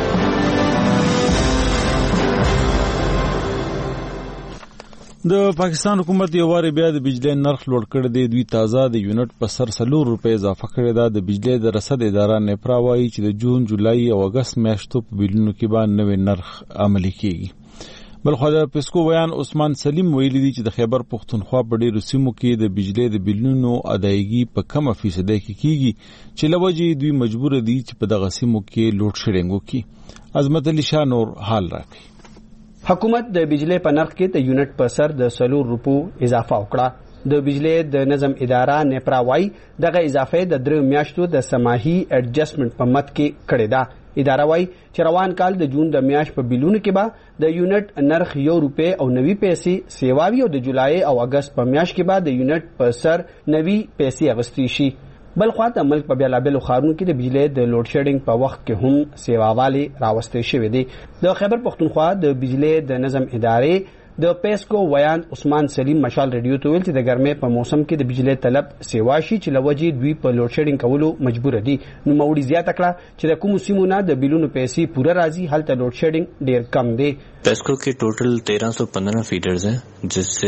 د پاکستان حکومت یو واره بیا د بجلی نرخ لوړ کړ دی. دوی تازه د یونټ په سر سلور روپۍ اضافه کړی دا. د بجلی د رسد اداره نپرا وایي چې د جون جولای او اگست میاشتو په بیلونو کې باندې نوې نرخ عملي کیږي. بلخو د پسکو بیان عثمان سلیم ویلي دی چې د خیبر پښتونخوا په ډیرو سیمو کې د بجلی د بیلونو ادایګي په کم فیصد کې کیږي چې لوجه دوی مجبور دي چې په دغه سیمو کې لوډ شیډینګ وکړي. عظمت علي شاه نور حال راکړي.
حکومت د بجلی په نرخ کې د یونټ په سر د څلور روپو اضافه وکړه. د بجلی د نظم اداره نیپرا وايي دغه اضافه د درې میاشتو د سماحي اډجسټمنټ په مت کې کړې ده. اداره وايي چې روان کال د جون د میاشت په بیلونو کې به د یونټ نرخ یو روپے او نوي پیسې سیواوي او د جولای او اگست په میاشت کې به د یونټ په سر نوي پیسې اغستې شي. بل خوا د ملک په بیلابلو ښارونو کې د بجلی د لوډ شیډینګ په وخت کې هم سیواوالي راوستل شوې دي. د خیبر پختونخوا د بجلی د نظم ادارې د پیسکو ویان عثمان سلیم مشال ریډیو ته ویل چې د ګرمۍ په موسم کې د بجلی طلب سیوا شي چې لوجې دوی په لوډ شیډینګ کولو مجبور دي. نو موړي زیاته کړه چې د کوم سیمو نه د بیلونو پیسې پوره راځي هلته لوډ شیډینګ ډیر کم دی.
پیسکو के टोटल तेरह सौ पंद्रह फीडर्स हैं जिससे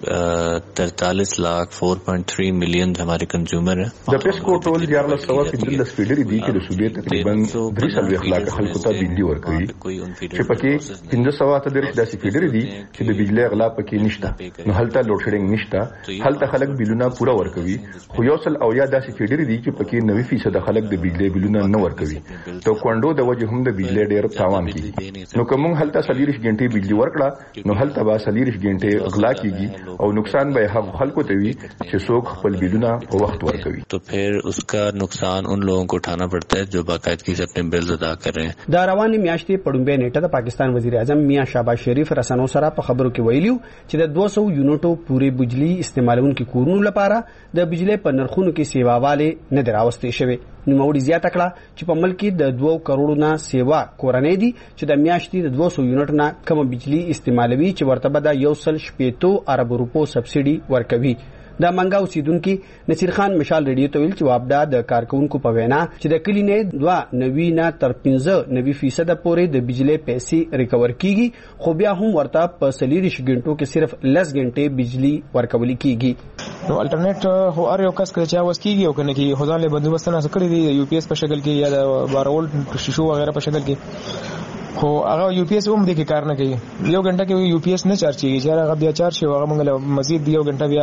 तैतालीस लाख चार पॉइंट तीन मिलियन हमारे कंज्यूमर हैं.
د پیسکو ټول یارله سوا پنځلس فیډرې دي چې د صوبې تقریبا درې سلوي خلاک خلکو ته بجلی ورکوي چې پکې پنځه سوا ته درې داسې فیډرې دي چې د بجلی غلا پکې نشته. نو هلته لوډ شیډینګ نشته، هلته خلک بیلونه پوره ورکوي. خو یو سل او یا داسې فیډرې دي چې پکې نوي فیصد خلک د بجلی بیلونه نه ورکوي. تو کوندو د وجه هم د بجلی ډیر تاوان کیږي. نو کوم هلته سلیریش غنټې بجلی ورکړه نو هلته به سلیریش غنټې غلا کیږي او نقصان به هغه خلکو ته وي چې څوک خپل بیلونه په وخت ورکوي.
تو پھر اس کا نقصان ان لوگوں کو اٹھانا پڑتا ہے جو باقاعدگی سے اپنے بلز ادا کر رہے ہیں.
د روانې میاشتې پړومبې نیټه د پاکستان وزیر اعظم میاں شهباز شریف رسنو سره په خبرو کې ویلو چې د دوه سوه یونټو پوره بجلی استعمالونکو کورونو لپاره د بجلی په نرخونو کې سیواواله نه دراوستې شوی. نوموړي زیاته کړه چې په ملک کې د دوه کروڑو نه سیوا کورنۍ دي چې د میاشتې د دوه سوه یونټ نه کم بجلی استعمالوي چې ورته به د یو سل شپېتو ارب روپو سبسیډي ورکوي. د منګا اوسیدونکو نصیر خان مشال ریډیو ته ویل چې وابدا د کارکونکو په وینا چې د کلی نه دوه نوي نه تر پنځه نوي فیصد پورې د بجلی پیسې ریکور کیږي، خو بیا هم ورته په سلیریش غنټو کې صرف لس غنټې بجلی ورکول کیږي.
نو الټرنیټ هو ار یو کس کې چې واس کیږي او کنه کې خدای له بندوبست نه کړی دی یو پی ایس په شکل کې یا د بارہ وولټ شیشو وغیرہ په شکل کې، خو هغه یو پی ایس هم د کې کار نه کوي. یو غنټه کې یو پی ایس نه چارج کیږي چې هغه بیا چارج شي هغه موږ له مزید یو غنټه بیا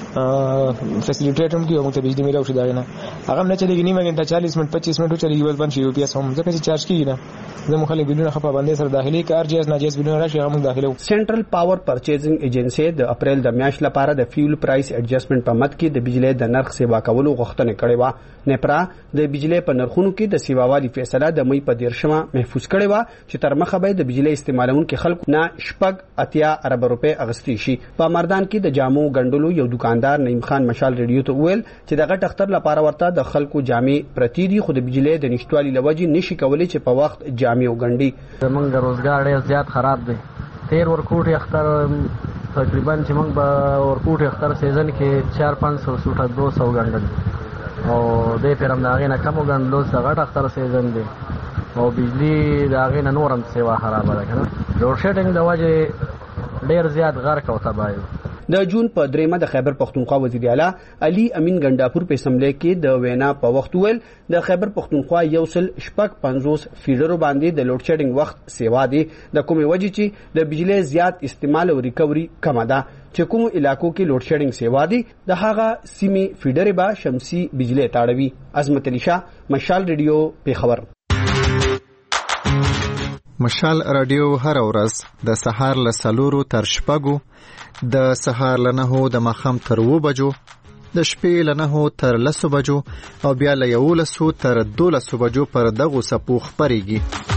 فیسیلیټیټ هم کیږي موږ ته بجلی میراو شي دا نه هغه نه چلیږي نیمه غنټه چالیس منټ پچیس منټ چلیږي ول باندې یو پی ایس هم ځکه چې چارج کیږي نه زموږ خلک بلونه خپه باندې سره داخلي کار جیز نه جیز بلونه راشي هغه موږ داخلو.
سنټرل پاور پرچیزینګ ایجنسی د اپریل د میاشت لپاره د فیول پرایس ایڈجسټمنټ په مت کې د بجلی د نرخ سیوا کولو غوښتنه کړې و. نیپرا د بجلی په نرخونو کې د سیواوالي فیصله د مې په دیرشمه محفوظ کړې و چې تر مخه به د بجلی استعمالونکو خلکو نه شپږ اتیا ارب روپے اغستې شي. په مردان کې د جامو ګندلو یو دکاندار نعیم خان مشال ریډیو ته ویل چې دغه ټختر لپاره ورته د خلکو جامې پرتی دي خو د بجلی د نشټوالي لوجې نشي کولای چې په وخت جامې وګنډي.
زمونږ روزګار ډېر زیات خراب دی. تیر ورکوټ اختر تقریبا چې موږ به ورکوټ اختر سیزن کې چار پانچ سو سوټه دو سو ګنډل او دې پیر هم د هغې نه کم وګنډلو څه غټ اختر سیزن دی او بجلی د هغې نه نور هم سیوا خرابه ده که نه. لوډ شیډینګ د وجې ډېر زیات غرق او تباه.
د جون په دریمه د خیبر پختونخوا وزیر اعلی علي امین ګنډاپور په اسمبلی کې د وینا په وخت ویل د خیبر پختونخوا یو سل شپږ پنځوس فیډرو باندې د لوډ شیډینګ وخت سیوا دی د کومې وجې چې د بجلی زیات استعمال او ریکوري کمه ده. چې کوم علاقو کې لوډ شیډینګ سیوا دی د هغه سیمې فیډرې به شمسي بجلی تاړوي. عظمت علي شاه مشال ریډیو پیښور.
مشال رادیو هر ورځ د سهار له څلورو تر شپږو، د سهار له نهو د ماښام تر اووه بجو، د شپې له نهو تر لسو بجو او بیا له یولسو تر دولسو بجو پر دغو څپو خپرېږي.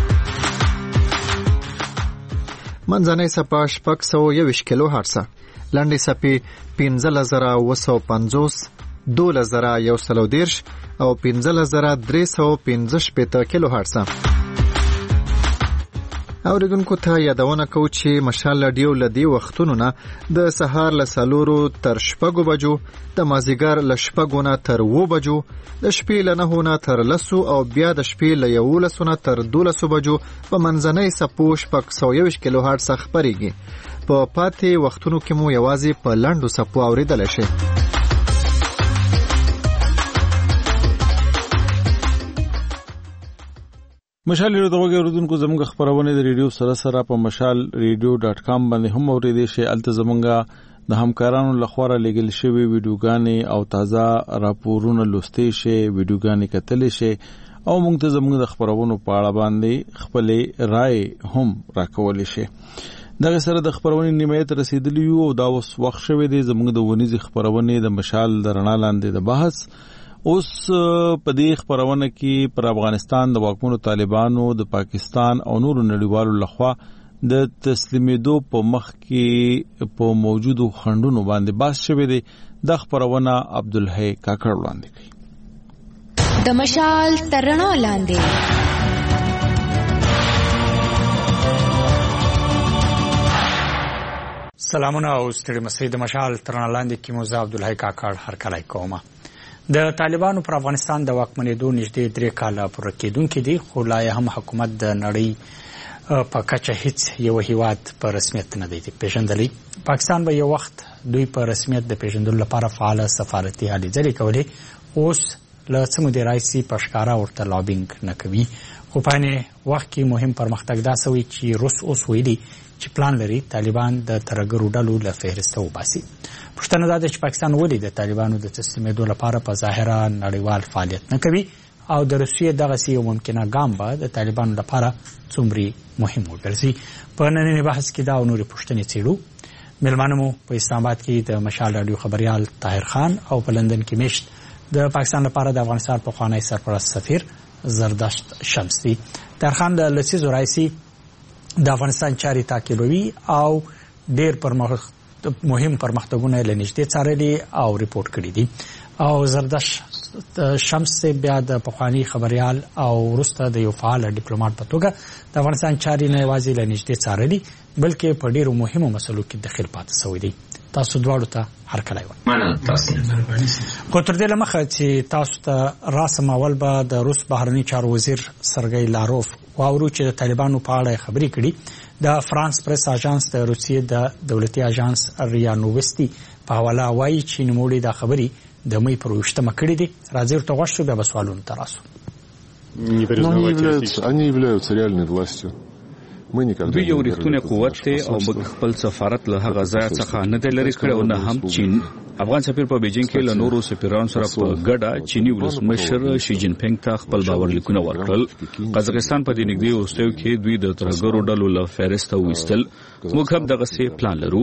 منځنۍ څپه شپږ سوه یوویشت کیلو هرڅه، لنډې څپې پنځلس زره اووه سوه پنځوس، دولس زره یو سل او دېرش او پنځلس زره درې سوه پنځه شپېته کیلو هرڅه. اوریدونکو ته یادونه کوو چې مشال رادیو له دې وختونو نه د سهار له څلورو تر شپږو بجو، د مازدیګر له شپږو نه تر اووه بجو، د شپې له نهو نه تر لسو او بیا د شپې له یولسو نه تر دولسو بجو په منځنۍ څپو شپږ سوه یوویشت کیلو هرڅه خپرېږي. په پاتې وختونو کې مو یوازې په لنډو څپو اورېدلی شي.
مشال ریډیو ته وګورئ زموږ خبرونه د ریډیو سره سره په مشال ریډیو ډاټ کام باندې هم اورېدئ شئ. الته زموږ د همکارانو لخوا لګل شوی ویډیوګانې او تازه راپورونه لوستئ شئ، ویډیوګانې کتلی شئ او موږ ته زموږ د خبرونو په اړه باندې خپل رائے هم راکولی شئ. دغه سره د خبرونې نیمایت رسیدلی یو او دا اوس وخت شوی دی زموږ د ونیزي خبرونې د مشال د رڼا لاندې د بحث. اوس په دې خبرونه کې پر افغانستان د واکمنو طالبانو د پاکستان او نورو نړیوالو لخوا د تسلیمېدو په مخ کې په موجودو خنډونو باندې بحث شوی دی. د خبرونه عبدالحی کاکړ وړاندې کوي.
د مشال تر رڼا لاندې
سلامونه او ستړي مسئ د مشال تر رڼا لاندې کې موزه عبدالحی کاکړ هرکلی کومه. د طالبانو پر افغانستان د واکمنېدو نږدې درې کاله پوره کېدونکي دي، خو لا یې هم حکومت د نړۍ په کچه هیڅ یو هیواد په رسمیت نه دی پیژندلی. پاکستان به یو وخت دوی په رسمیت د پیژندلو لپاره فعاله سفارتي هلې ځلې کولې، اوس له څه مودې راهیسې په ښکاره ورته لابینګ نه کوي. خو په عین وخت کې مهم پرمختګ دا سوی چې روس اوس ویلي چې پلان لري طالبان د ترهګرو ډلو له فهرسته وباسي. پوښتنه دا ده چې پاکستان ولې د طالبانو د تسلیمېدو لپاره په ظاهره نړیوال فعالیت نه کوي او د روسیې دغسې یو ممکنه ګام به د طالبانو لپاره څومره مهم وګرځي. په ننني بحث کې دا او نورې پوښتنې څېړو. میلمانه مو په اسلام آباد کې د مشال راډیو خبریال طاهر خان او په لندن کې میشت د پاکستان لپاره د افغانستان پخوانی سرپرست سفیر زردشت شمس دی. طاهر خان د لسیزو راهیسې د افغانستان چارې تعقیبوي او ډېر پرمخ مهم پرمختګونه یې له نږدې څارلي او ریپورټ کړي دي. او زردشت شمس بیا د پخوانی خبریال او وروسته د یو فعال ډیپلوماټ په توګه د افغانستان چارې نه یوازې له نږدې څارلي بلکې په ډېرو مهمو مسلو کې دخیل پاتې سوی دی. تاسو دواړو ته هرکلی وایم. خو تر دې له مخه چې تاسو ته راسم اول به د روس بهرني چارو وزیر سرګی لاروف واورو چې د طالبانو په اړه خبرې کړي. د فرانس پریس اژانس د روسیې د دولتي اژانس ریا نووستی په حواله وایي چې نوموړي دا خبرې د مې پر ویشتمه کړې دي. راځئ ورته غوږ شو بیا به سوالونو ته راسو.
دوی یو ریښتونی قوت دی او موږ خپل سفارت له هغه ځای څخه نه دی لرې کړی او نه هم چین. افغان سفیر په بیجینګ کې له نورو سفیرانو سره په ګډه چینی ولسمشر شي جین پینګ ته خپل باورلیکونه ورکړل. قزاقستان په دې نږدې وروستیو کې دوی د ترهګرو ډلو له فهرسته وایستل. موږ هم دغسې پلان لرو.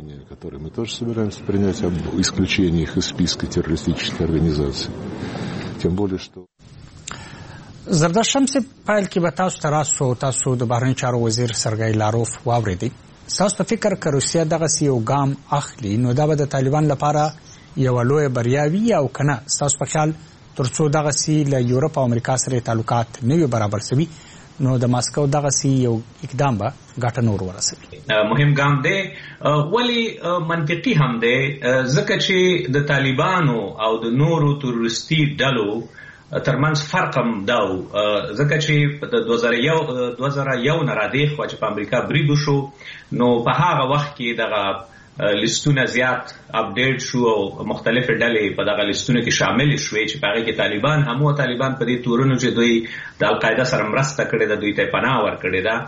زردشت شمس پایل کې به تاسو ته راسو تاسو د بهرني چارو وزیر سرګی لاروف واورېدئ. ستاسو په فکر که روسیه دغسې یو ګام اخلي نو دا به د طالبان لپاره یوه لویه بریا وي او که نه ستاسو په خیال تر څو دغسې له یورپ او امریکا سره تعلقات نه وي برابر سوي نو د ماسکو دغسې یو اقدام به ګټه نور ورسوي؟
مهم ګام دی، ولې منطقي هم دی، ځکه چې د طالبانو او د نورو تروریستي ډلو ترمنځ فرق هم دا و، ځکه چې د دوه زره یو نه را دې خوا چې په امریکا برید وشو نو په هغه وخت کې دغه لیستونه زیات اپډیټ شو او مختلفې ډلې په دغه لیستونو کې شامل شوې چې په هغه کې طالبان هم او طالبان په دې تورونو چې دوی د القاعده سره مرسته کړې ده دوی ته پناه ورکړې ده.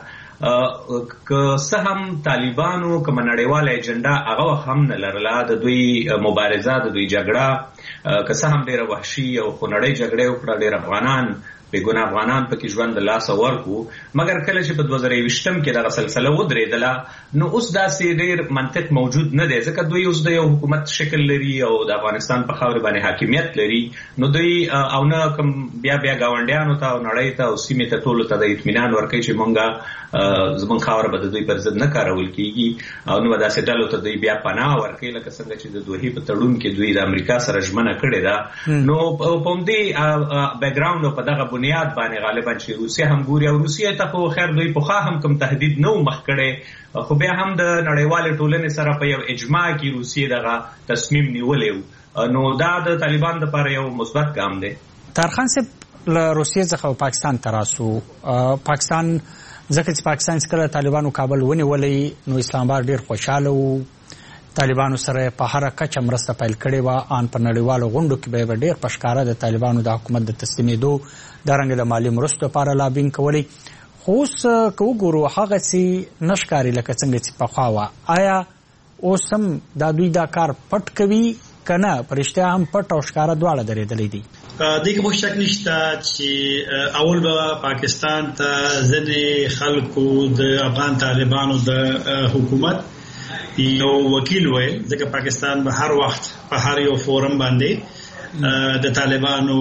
که څه هم طالبانو کومه نړیواله ایجنډا هغه هم نه لرله، د دوی مبارزه د دوی جګړه که څه هم ډېره وحشي او خونړۍ جګړې وکړه، ډېر افغانان بېګناه افغانان پکې ژوند د لاسه ورکړو، مګر کله چې په دوه زره یوویشتم کې دغه سلسله ودرېدله نو اوس داسې ډېر منطق موجود نه دی، ځکه دوی اوس د یو حکومت شکل لري او د افغانستان په خاورې باندې حاکمیت لري. نو دوی او نه کوم بیا بیا ګاونډیانو ته او نړۍ ته او سیمې ته ټولو ته د اطمینان ورکوي چې مونږ زموږ خاوره به د دوی پر ضد نه کارول کېږي او نو به داسې ډلو ته دوی بیا پناه ورکوي لکه څنګه چې د دوحې په تړون کې دوی د امریکا سره ژمنه کړې ده. نو په همدې بیکګراوند او په دغه بنیاد باندې غالبا چې روسیه هم ګوري او روسیه ته خو خیر دوی پخوا هم کوم تهدید نه و مخ کړی، خو بیا هم د نړیوالې ټولنې سره په یو اجماع کې روسیې دغه تصمیم نیولی و. نو دا د طالبان لپاره یو مثبت ګام دی.
طاهرخان صاحب له روسیې څخه پاکستان ته راسو. پاکستان ځکه چې پاکستان څخه طالبانو کابل ونیولی نو اسلام آباد ډېر خوشحاله و، طالبانو سره په هره کچه مرسته پیل کړې وه، ان په نړیوالو غونډو کې به یې ډېر په ښکاره د طالبانو د حکومت د تسلیمېدو دارنګه د مالي مرستو لپاره لابینګ کولی. خو اوس که وګورو هغسې نه ښکاري لکه څنګه چې پخوا وه. آیا اوس هم دا دوی دا کار پټ کوي که نه په رښتیا هم پټ او ښکاره دواړه درېدلی دي؟
دغه په شک نشته چې اول به پاکستان ته ځنې خلکو د افغان طالبانو د حکومت یو وکیل ویل ځکه پاکستان به هر وخت په هر یو فورم باندې د طالبانو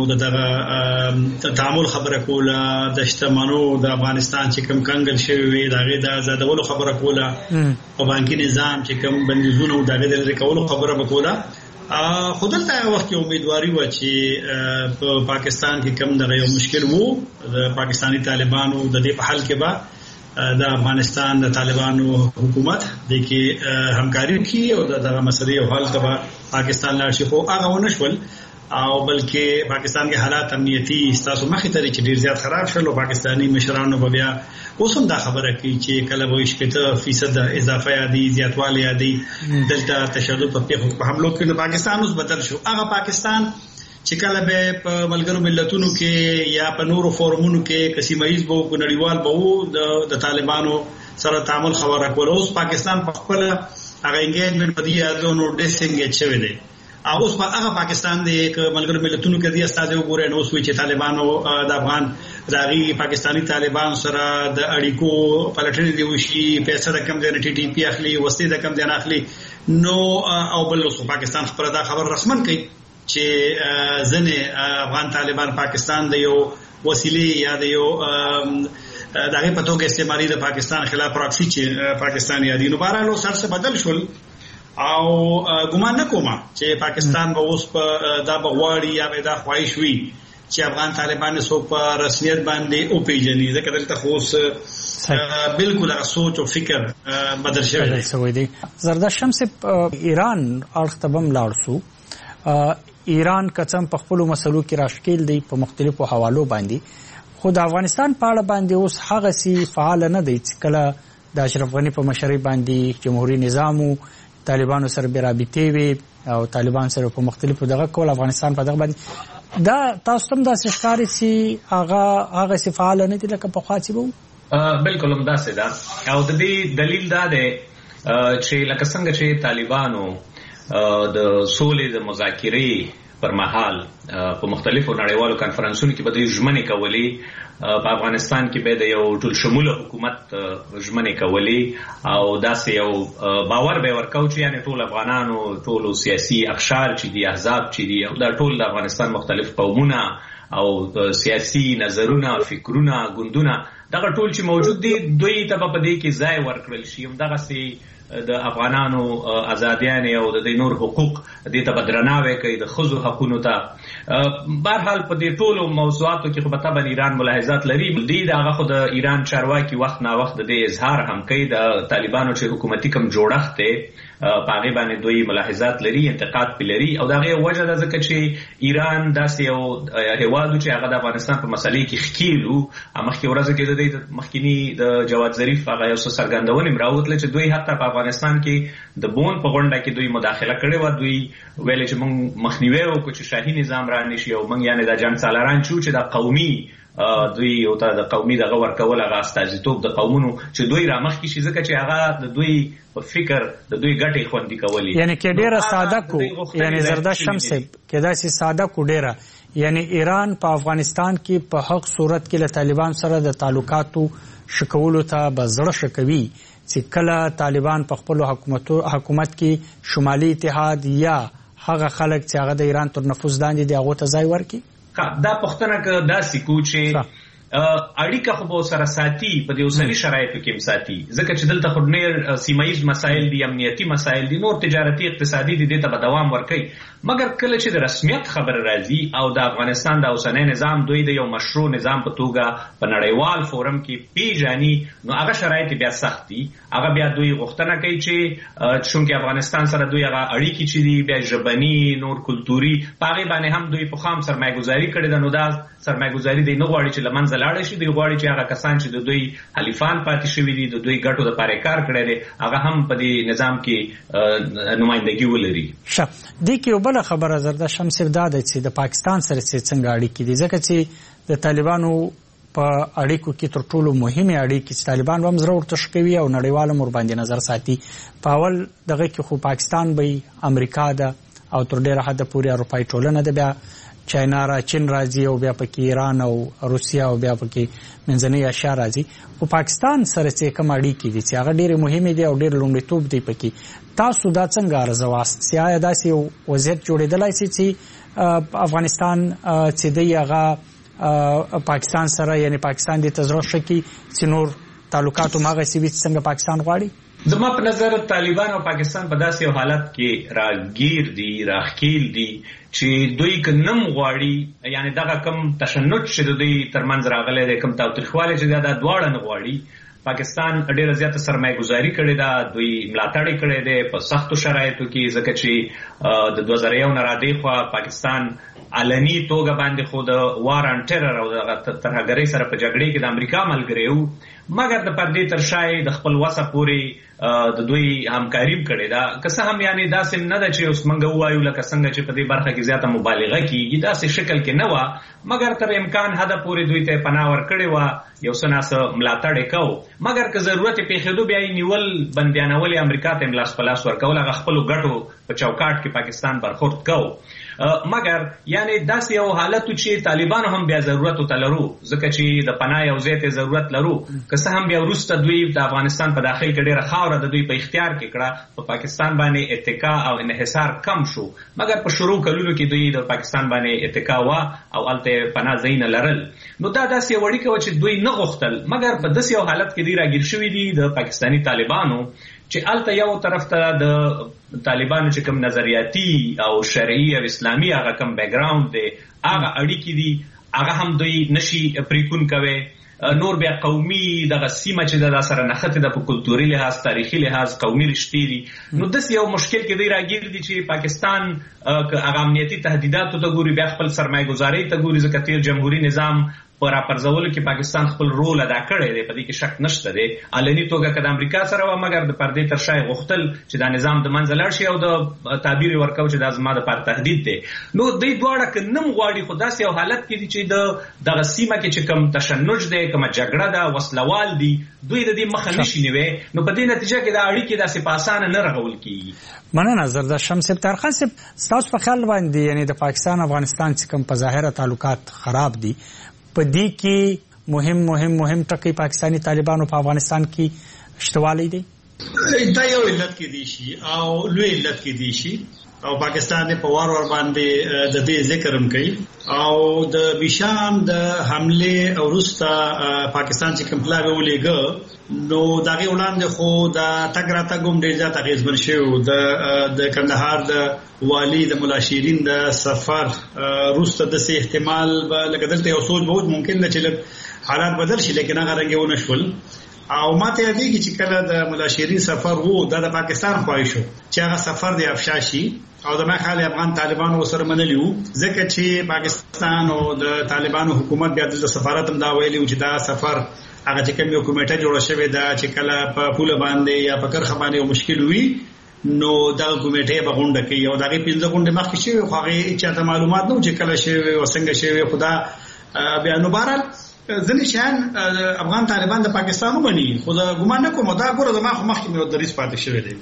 د تعامل خبره کوله د شتمنو د افغانستان چې کوم کنګل شوی وي دغه د آزادولو خبره کوله په بانکي نظام چې کوم بندیزونه دغه د لري کولو خبره وکوله خو دلته وخت یو امیدواري و چې په پاکستان کې کم دغه یو مشکل وو د پاکستانی طالبانو د دې په حل کې به د افغانستان د طالبانو حکومت د کې همکاري کوي او دغه مسلې او حل ته پاکستان لاړ شي خو هغه ونشول او بلکې پاکستان کې حالات امنیتي تاسو مخې ته چې ډیر زیات خراب شول او پاکستانی مشرانو په بیا اوس هم دا خبره کوي چې کله به شپږ فیصد اضافه یادي زیاتوالی یادي دلته تشدد په پیښو په حملو کې پاکستان اوس بدل شو هغه پاکستان چې کله به په ملګرو ملتونو کې یا په نورو فورمونو کې کسیمایز بو نړیوال بو د طالبانو سره تعامل خبره کول اوس پاکستان په خپل هغه انګیجمنت په دې اډونو ډیسنګ شوی دی اوس په هغه پاکستان د یک ملګرو ملتونو کې د استاد وګورئ نو سوي چې طالبانو د افغان داغي پاکستانی طالبان سره د اړیکو پلټنې دی وشي پیسې د کم ځای ټي ټي پی اخلي وسته د کم ځای اخلي نو او بل اوس پاکستان خبره دا خبر رسمن کوي چې ځنه افغان طالبان پاکستان د یو وسیلې یا د یو دغه په توګه استعمالي د پاکستان خلاف پراکسی چې پاکستان یادي نو بهرحال سر څه بدل شول او ګمان نه کوم چې پاکستان به اوس په دا بغواړي یا به دا خواهش وي چې افغان طالبان سو په رسمیت باندې او پیژني ځکه دلته خو بالکل هغه سوچ او فکر بدل شوی دی.
زردا شمس ایران اړختبم لاړسو ایران کڅم په خپل مسلو کې راشکیل دی په مختلفو حوالو باندې خو د افغانستان په اړه باندې اوس هغه سي فعال نه دی چې کله د اشرف غنی په مشرۍ باندې جمهوریت نظامو طالبانو سره برابطې وي او طالبان سره په مختلفو دغه کول افغانستان په دغه باندې دا تاسو هم د اشکاري سي هغه هغه سي فعال نه دي لکه په خاصي وو
بالکل هم دا سي دا او د دې دلیل دا ده چې لکه څنګه چې طالبانو د سولې د مذاکرې پر مهال په مختلفو نړیوالو کانفرنسونو کې به د ژمنې کولې په افغانستان کې به د یو ټول شموله حکومت ژمنې کولې او داسې یو باور به ورکاو چې یعنی ټول افغانانو ټول سیاسي اقشار چې دي احزاب چې دي او دا ټول د افغانستان مختلف قومونه او سیاسي نظرونه فکرونه ګوندونه دغه ټول چې موجود دي دوی ته په دې کې ځای ورکړل شي هم دغه سي د افغانانو ازادیان او د نور حقوق د ته بدرناوي کوي د خزو حقوقو ته بهرحال په دې ټولو موضوعاتو کې خو په ایران ملاحظات لري دی دغه خو د ایران چارواکي وخت نا وخت د اظهار هم کوي د طالبانو چې حکومتي کم جوړښت ته پاغي باندې دوی ملاحظات لري انتقاد پلري او دغه وجه د ځکه چې ایران داسې یو هیواد چې هغه د افغانستان په مسلې کې خکیلو مخکې ورځ کې د مخکینی د جواد ظریف هغه یو سرګندونه مراوتله چې دوی حتی په افغانستان کې د بون په غونډه کې دوی مداخله کړې و دوی ویل چې موږ مخنیوي وکړو چې شاهي نظام را نشي او موږ یعنی د جنگ سالاران چې د قومي دوی او ته د قومي دغه ورکول هغه استازیتوب د قومونو چې دوی را مخ کې شي ځکه چې هغه د دوی په فکر د دوی ګټې خوندي کوي
یعنی کې ډیره ساده کو یعنی زردا شمس کې دا سي ساده کو ډیره یعنی ایران په افغانستان کې په حق صورت کې له طالبان سره د تعلقاتو شکولو ته بزړه شکوي چې کله طالبان په خپل حکومت حکومت کې شمالي اتحاد یا هغه خلک چې هغه د ایران تر نفوذ لاندې دی هغه ته ځای ورکړي
دا پښتنه که دا سکو چې اړیکه خو به سره ساتي په دې اوسنی شرایطو کې ساتي ځکه چې دلته خو ډېر سیمایي مسایل دي امنیتي مسایل دي نور تجارتي اقتصادي دي دې ته به دوام ورکړي مګر کله چې د رسمیت خبر راځي او د افغانستان د اوسنی نظام دوی د یو مشروع نظام په توګه په نړیوال فورم کې پیژني نو هغه شرایط بیا سخت دي هغه بیا دوی غوښتنه کوي چې چونکه افغانستان سره دوی هغه اړیکې چې دي بیا ژبني نور کلتوري پاغي باندې هم دوی په خام سرمایه‌ګذاري کړې ده نو دا سرمایه‌ګذاري دی نه غواړي چې لمنځه لاړ شي دی غواړي چې هغه کسان چې د دوی حلیفان پاتې شوي دي د دوی ګټو لپاره کار کړی دی هغه هم په دې نظام کې نمائندګي ولري.
ښه د کې یو بل خبره زردا شمس دا ده چې د پاکستان سره څنګه اړیکې دي ځکه چې د طالبانو په اړیکو کې تر ټولو مهمه اړیکې چې طالبان هم زړه ورته شکوي او نړیوال مور باندې نظر ساتي په اول دغه کې خو پاکستان به امریکا ده او تر ډیره حد پورې اروپای ټولنه ده بیا چاینا را چین راځي او بیا پکې ایران او روسیا او بیا پکې منځنۍ اسیا راځي او پاکستان سره چې کوم اړیکې دي چې هغه ډېرې مهمې دي او ډېر لومړیتوب دی پکې تاسو دا څنګه ارزواست چې آیا داسې وضعیت جوړېدلی شي چې افغانستان چې دی هغه پاکستان سره یعنی پاکستان دې ته زړه ښه کړي چې نور تعلقات هم هغسې وي چې څنګه پاکستان غواړي؟
زما په نظر طالبان او پاکستان په داسې یو حالت کې راګیر دي راخکیل دي چې دوی کنم غواړي یعنی دغه کم تشنج چې دوی ترمنځ راغلی دی کم تاوتریخوالی چې دا دواړه نه غواړي. پاکستان ډیره زیاته سرمایه گذاري کړې ده دوی ملاتړ کړی دی په سختو شرایطو کې ځکه چې د دوه زره یو نه را دې خوا پاکستان علني توګه باندې خو د وار ان ټیرر او د ترهګرۍ سره په جګړې کې د امریکا ملګری وو مګر د پردې تر شای د خپل وسه پورې د دوی همکاري کړې ده که څه هم یعنی داسې نه ده چې اوس موږ ووایو لکه څنګه چې په دې برخه کې زیاته مبالغه کیږي داسې شکل کې نه وه مګر تر امکان حده پورې دوی ته پناه ورکړې وه یو څه ناڅه ملاتړ یې کوو مګر که ضرورت یې پېښېدو بیا یې نیول بندیانول یې امریکا ته یې لاس په لاس ورکول هغه خپلو ګټو په چوکاټ کې پاکستان برخورد کوو مګر یعنی داسې یو حالت چې طالبانو هم بیا ضرورت ته لرو ځکه چې د پناه یو ځای ته ضرورت لرو که څه هم بیا وروسته دوی د افغانستان په داخل کې ډېره خاوره د دوی په اختیار کې کړه په پاکستان باندې اتکا او انحصار کم شو مګر په شروع کلونو کې دوی د پاکستان باندې اتکا وه او هلته پناه ځای نه لرل نو دا داسې یو اړیکه وه چې دوی نه غوښتل مګر په داسې یو حالت کې دوی راګیر شوي دي د پاکستاني طالبانو چې هلته یو طرف ته د طالبانو چې کوم نظریاتي او شرعي او اسلامي هغه کوم بیکګراوند دی هغه اړیکې دي هغه هم دوی نشي پریکون کوي نور بیا قومي دغه سیمه چې د سره نښتې ده په کلتوري لحاظ تاریخي لحاظ قومي رشتې دي نو داسې یو مشکل کې دوی راګیر دي چې پاکستان که هغه امنیتي تهدیداتو ته ګوري بیا خپل سرمایه ګذارۍ ته ګوري ځکه تیر جمهوري نظام په راپرځولو کې پاکستان خپل رول ادا کړی دی په دې کې شک نشته دی علني توګه که د امریکا سره وه مګر د پردې تر شا یې غوښتل چې دا نظام د منځه لاړ شي او د تعبیر یې ورکوو چې دا زما دپاره تهدید دی نو دوی دواړه که نم غواړي خو داسې یو حالت کې دي چې د دغه سیمه کې چې کوم تشنج دی کومه جګړه ده وسلوال دي دوی د دې مخه نشي نیوی نو په دې نتیجه کې دا اړیکې داسې په اسانه نه رغول کېږي.
مننه زردا شمس طارخان صاحب ستاسو په خیال باندې یعنی د پاکستان افغانستان چې کوم په ظاهره تعلقات خراب دي په دې کې مهم مهم مهم ټکی پاکستانی طالبانو په افغانستان کې شتوالی دی
دا یو علت کې دی شي او لوی علت کې دی شي او پاکستان په وار ور باندې د دې ذکر هم کوي او د بشام د حمله او روستا پاکستان چې کمپلا ویولېګ نو داغه وړاندې خو د تګراته ګوم ډیر ځات غیزمن شو د د کندهار د والی د ملاشرین د سفر روستا د سه احتمال لکه دلته یو سوچ بہت ممکن ده چې حالات بدل شي لیکن هغه رنګونه شول او ماته یادېږي چې کله د ملاشرین سفر وو د پاکستان خواهشو چې هغه سفر دی افشاشي او د ما خالي افغان طالبانو سره منلیو ځکه چې پاکستان او د طالبانو حکومت بیا د سفارت هم دا ویلي چې دا سفر هغه چې کوم یو کمیټه جوړه شوې ده چې کله په پوله باندې یا په کرخه باندې یو مشکل وي نو دا کمیټه به غونډه کوي او دا غي پنځه غونډه مخکې شي خو هغه چې معلومات نو چې کله شي او څنګه شي خدا بیا نو بهرحال ځنې شان افغان طالبان د پاکستان وبني خو دا ګمان نه کوم دا ګوره د مخ مخکې مې د ریس پاتې شوی دی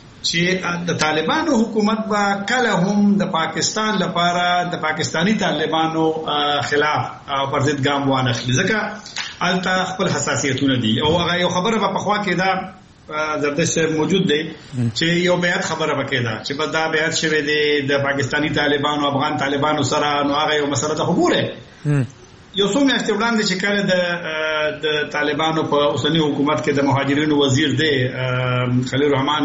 چې د طالبانو حکومت با کله هم د پاکستان لپاره د پاکستانی طالبانو خلاف او پر ضد ګام وانه خلی ځکه الته خپل حساسیتونه دي او هغه یو خبره په خوا کې دا زردش موجود دی چې یو بیعت خبره وکړه دا چې بس دا بیعت شوی دی د پاکستانی طالبانو افغان طالبانو سره نو هغه یو مسله ته خبره یو څو میاشتې وړاندې چې کله د د طالبانو په اوسنی حکومت کې د مهاجرینو وزیر دی خلیل الرحمن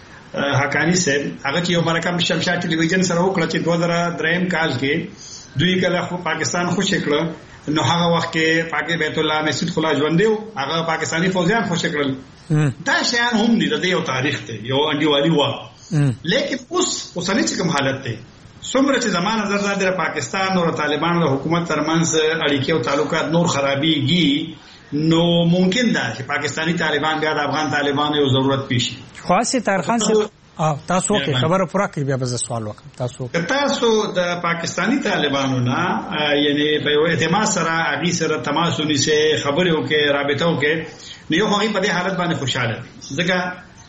حقانی صاحب هغه چې یو مرکه شمشاد ټلویزیون سره وکړه چې دوه زره دریم کال کې دوی کله پاکستان خوش کړ نو هغه وخت کې پاکي بیت الله مسجد خلا ژوند دی هغه پاکستانی فوجیان خوش کړل دا شیان هم دي د یو تاریخ ته یو انډیوالي و لیکن اوس اوسنی کوم حالت دی څومره چې زمانه نظر د پاکستان او طالبانو د حکومت ترمنځ اړیکې او تعلقات نور خرابېږي نو ممکن ده چې پاکستانی طالبان بیا د افغان طالبانو یو ضرورت پیشي
خاصه طارخان صاحب تاسو کې خبره پوره کړئ بیا به سوال وکړم تاسو
تاسو د پاکستانی طالبانو نه یعنی په یو اعتماد سره اغي سره تماسونی سره خبرې وکړي رابطه وکړي نو یو هغه په دې حالت باندې خوشاله دي ځکه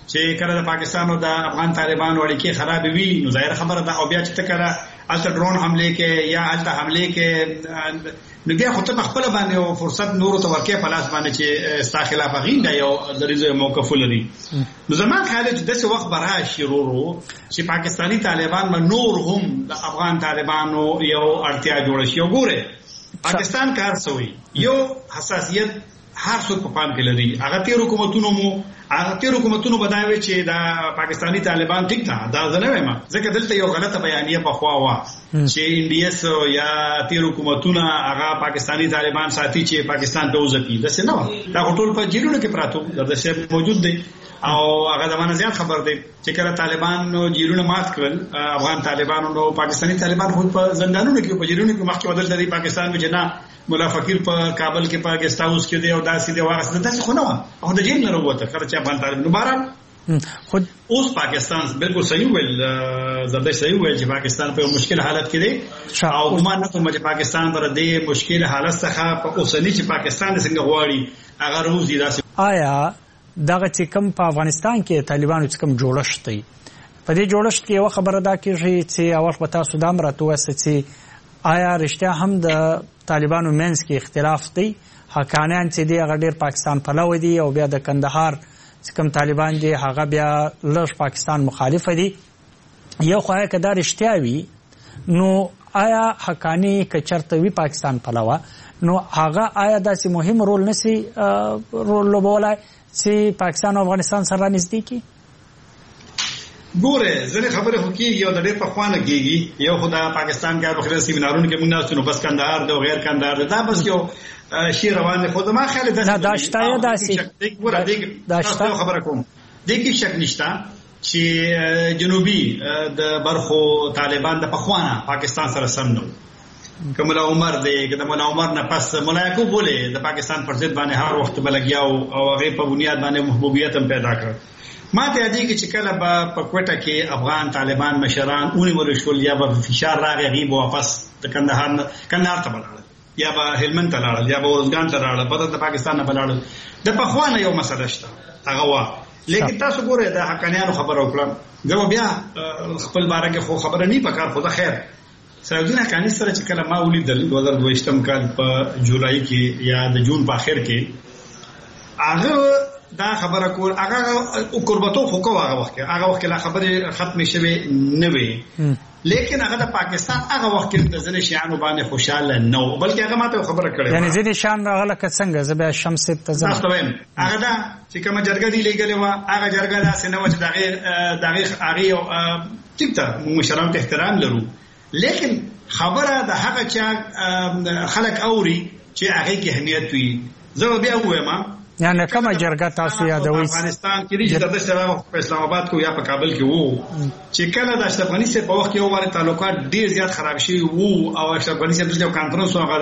چې کله د پاکستان او د افغان طالبانو اړیکې خراب وي نو ظاهر خبره ده او بیا چې تکره الته ډرون حمله کې یا الته حمله کې نو بیا خو ته خپل باندې او فرصت نور ته ورکې په لاس باندې چې ستا خلاف غینده یو دریزه موقف لري نو زمان خالد د څه وخت برا شروع چې پاکستانی طالبان به نور هم د افغان طالبانو یو اړتیا جوړ شي وګوره پاکستان کار سوی یو حساسیت هر څوک په پام کې لري هغه تیر حکومتونو مو هغه تیر حکومتونو بداوي چې دا پاکستانی طالبان ټیک ده دا زنه وایم ځکه دلته یو غلطه بیانیه په خوا وا چې انډیس یا تیر حکومتونه هغه پاکستانی طالبان ساتي چې پاکستان ته وځي دا څه نه دا ټول په جیرونو کې پراته دا څه موجود دي او هغه د باندې زیات خبر دی چې کله طالبان نو جیرونه مات کړل افغان طالبانو نو پاکستانی طالبان خود په زندانونو کې په جیرونو کې مخکې بدل لري پاکستان کې نه مولا فقیر په کابل کې په ګسټ هاوس کې دی او داسې دی واسطه داسې خو نه و او د جیل نه وروته خرچه افغان طالب مبارک خود اوس پاکستان بالکل صحیح ویل زبده صحیح ویل چې پاکستان په مشکل حالت کې دی او ګمان نه کوم چې پاکستان پر دې مشکل حالت څخه په اوسنی چې پاکستان څنګه غواړي هغه روزي داسې
آیا دغه چې کوم په افغانستان کې طالبانو چې کوم جوړښت دی په دې جوړښت کې یو خبره ده کېږي چې اول په تاسو د امر توسه چې آیا رښتیا هم د طالبانو منځ کې اختلاف دی حقانیان چې دی هغه ډیر پاکستان پلوي دي او بیا د کندهار چې کوم طالبان دي هغه بیا لږ پاکستان مخالف دي یو خو هغه کدار رښتیا وي نو آیا حقانی کچرته وی پاکستان پلوه نو هغه آیا داسې مهم رول نسی رول لوبولای چې پاکستان او افغانستان سره نږدې کی
ګوره ځنې خبره هو کې یو د ډېر په خوانه کېږي یو خدای پاکستان کې په خپل سیمینارونو کې مونږ نو بس کندهار د غیر کندهار دا بس یو شی روان دی خو ما خیال ده
دا داشته یا داسې
ګوره داشته خبره کوم د کې شک نشته چې جنوبي د برخو طالبان د پخوانه پاکستان سره سم نو کوملا عمر دی کله مولا عمر نه پس مولا یعقوب بوله د پاکستان پر ضد باندې هر وخت بلګیاو او هغه په بنیاد باندې محبوبیت هم پیدا کړ ما ته یادی چې کله په کوټه کې افغان طالبان مشران اونې ورشول یا به فشار راغی غیب واپس د کندهار کندهار ته بلاړ یا به هلمند ته لاړ یا به اوزګان ته لاړ په د پاکستان نه بلاړ د پخوانه یو مسله شته هغه وا لیکن تاسو ګوره د حقانیانو خبر وکړم زه بیا خپل باره کې خو خبره نه پکار خو د خیر سعودي حقانی سره چې کله ما ولیدل دوه هزار دوه کال په جولای کې یا د جون په اخر کې هغه دا خبره کول هغه قربتو خو کو هغه وخت هغه وخت لا خبره ختم شوه نه وي لیکن هغه د پاکستان هغه وخت کې د ځنې شیانو باندې خوشاله نه و بلکې هغه ماته خبره کړې
یعنی ځینې شان راغله که څنګه زبې شمس ته ځم
تاسو وایم هغه دا چې کوم جرګه دی لګلې و هغه جرګه لا سينه و چې دغه دغه هغه ټیک ته موږ مشران ته احترام لرو لیکن خبره د هغه چې خلک اوري چې هغه کې اهمیت وي زه بیا وایم
یعنی کومه جرګه تاسو یادوي
افغانستان کې د سره په اسلام آباد کې یا په کابل کې وو چې کله د اشرف غنی سره په وخت کې واره تعلقات ډیر زیات خراب شي وو او اشرف غنی سره د کانفرنس هغه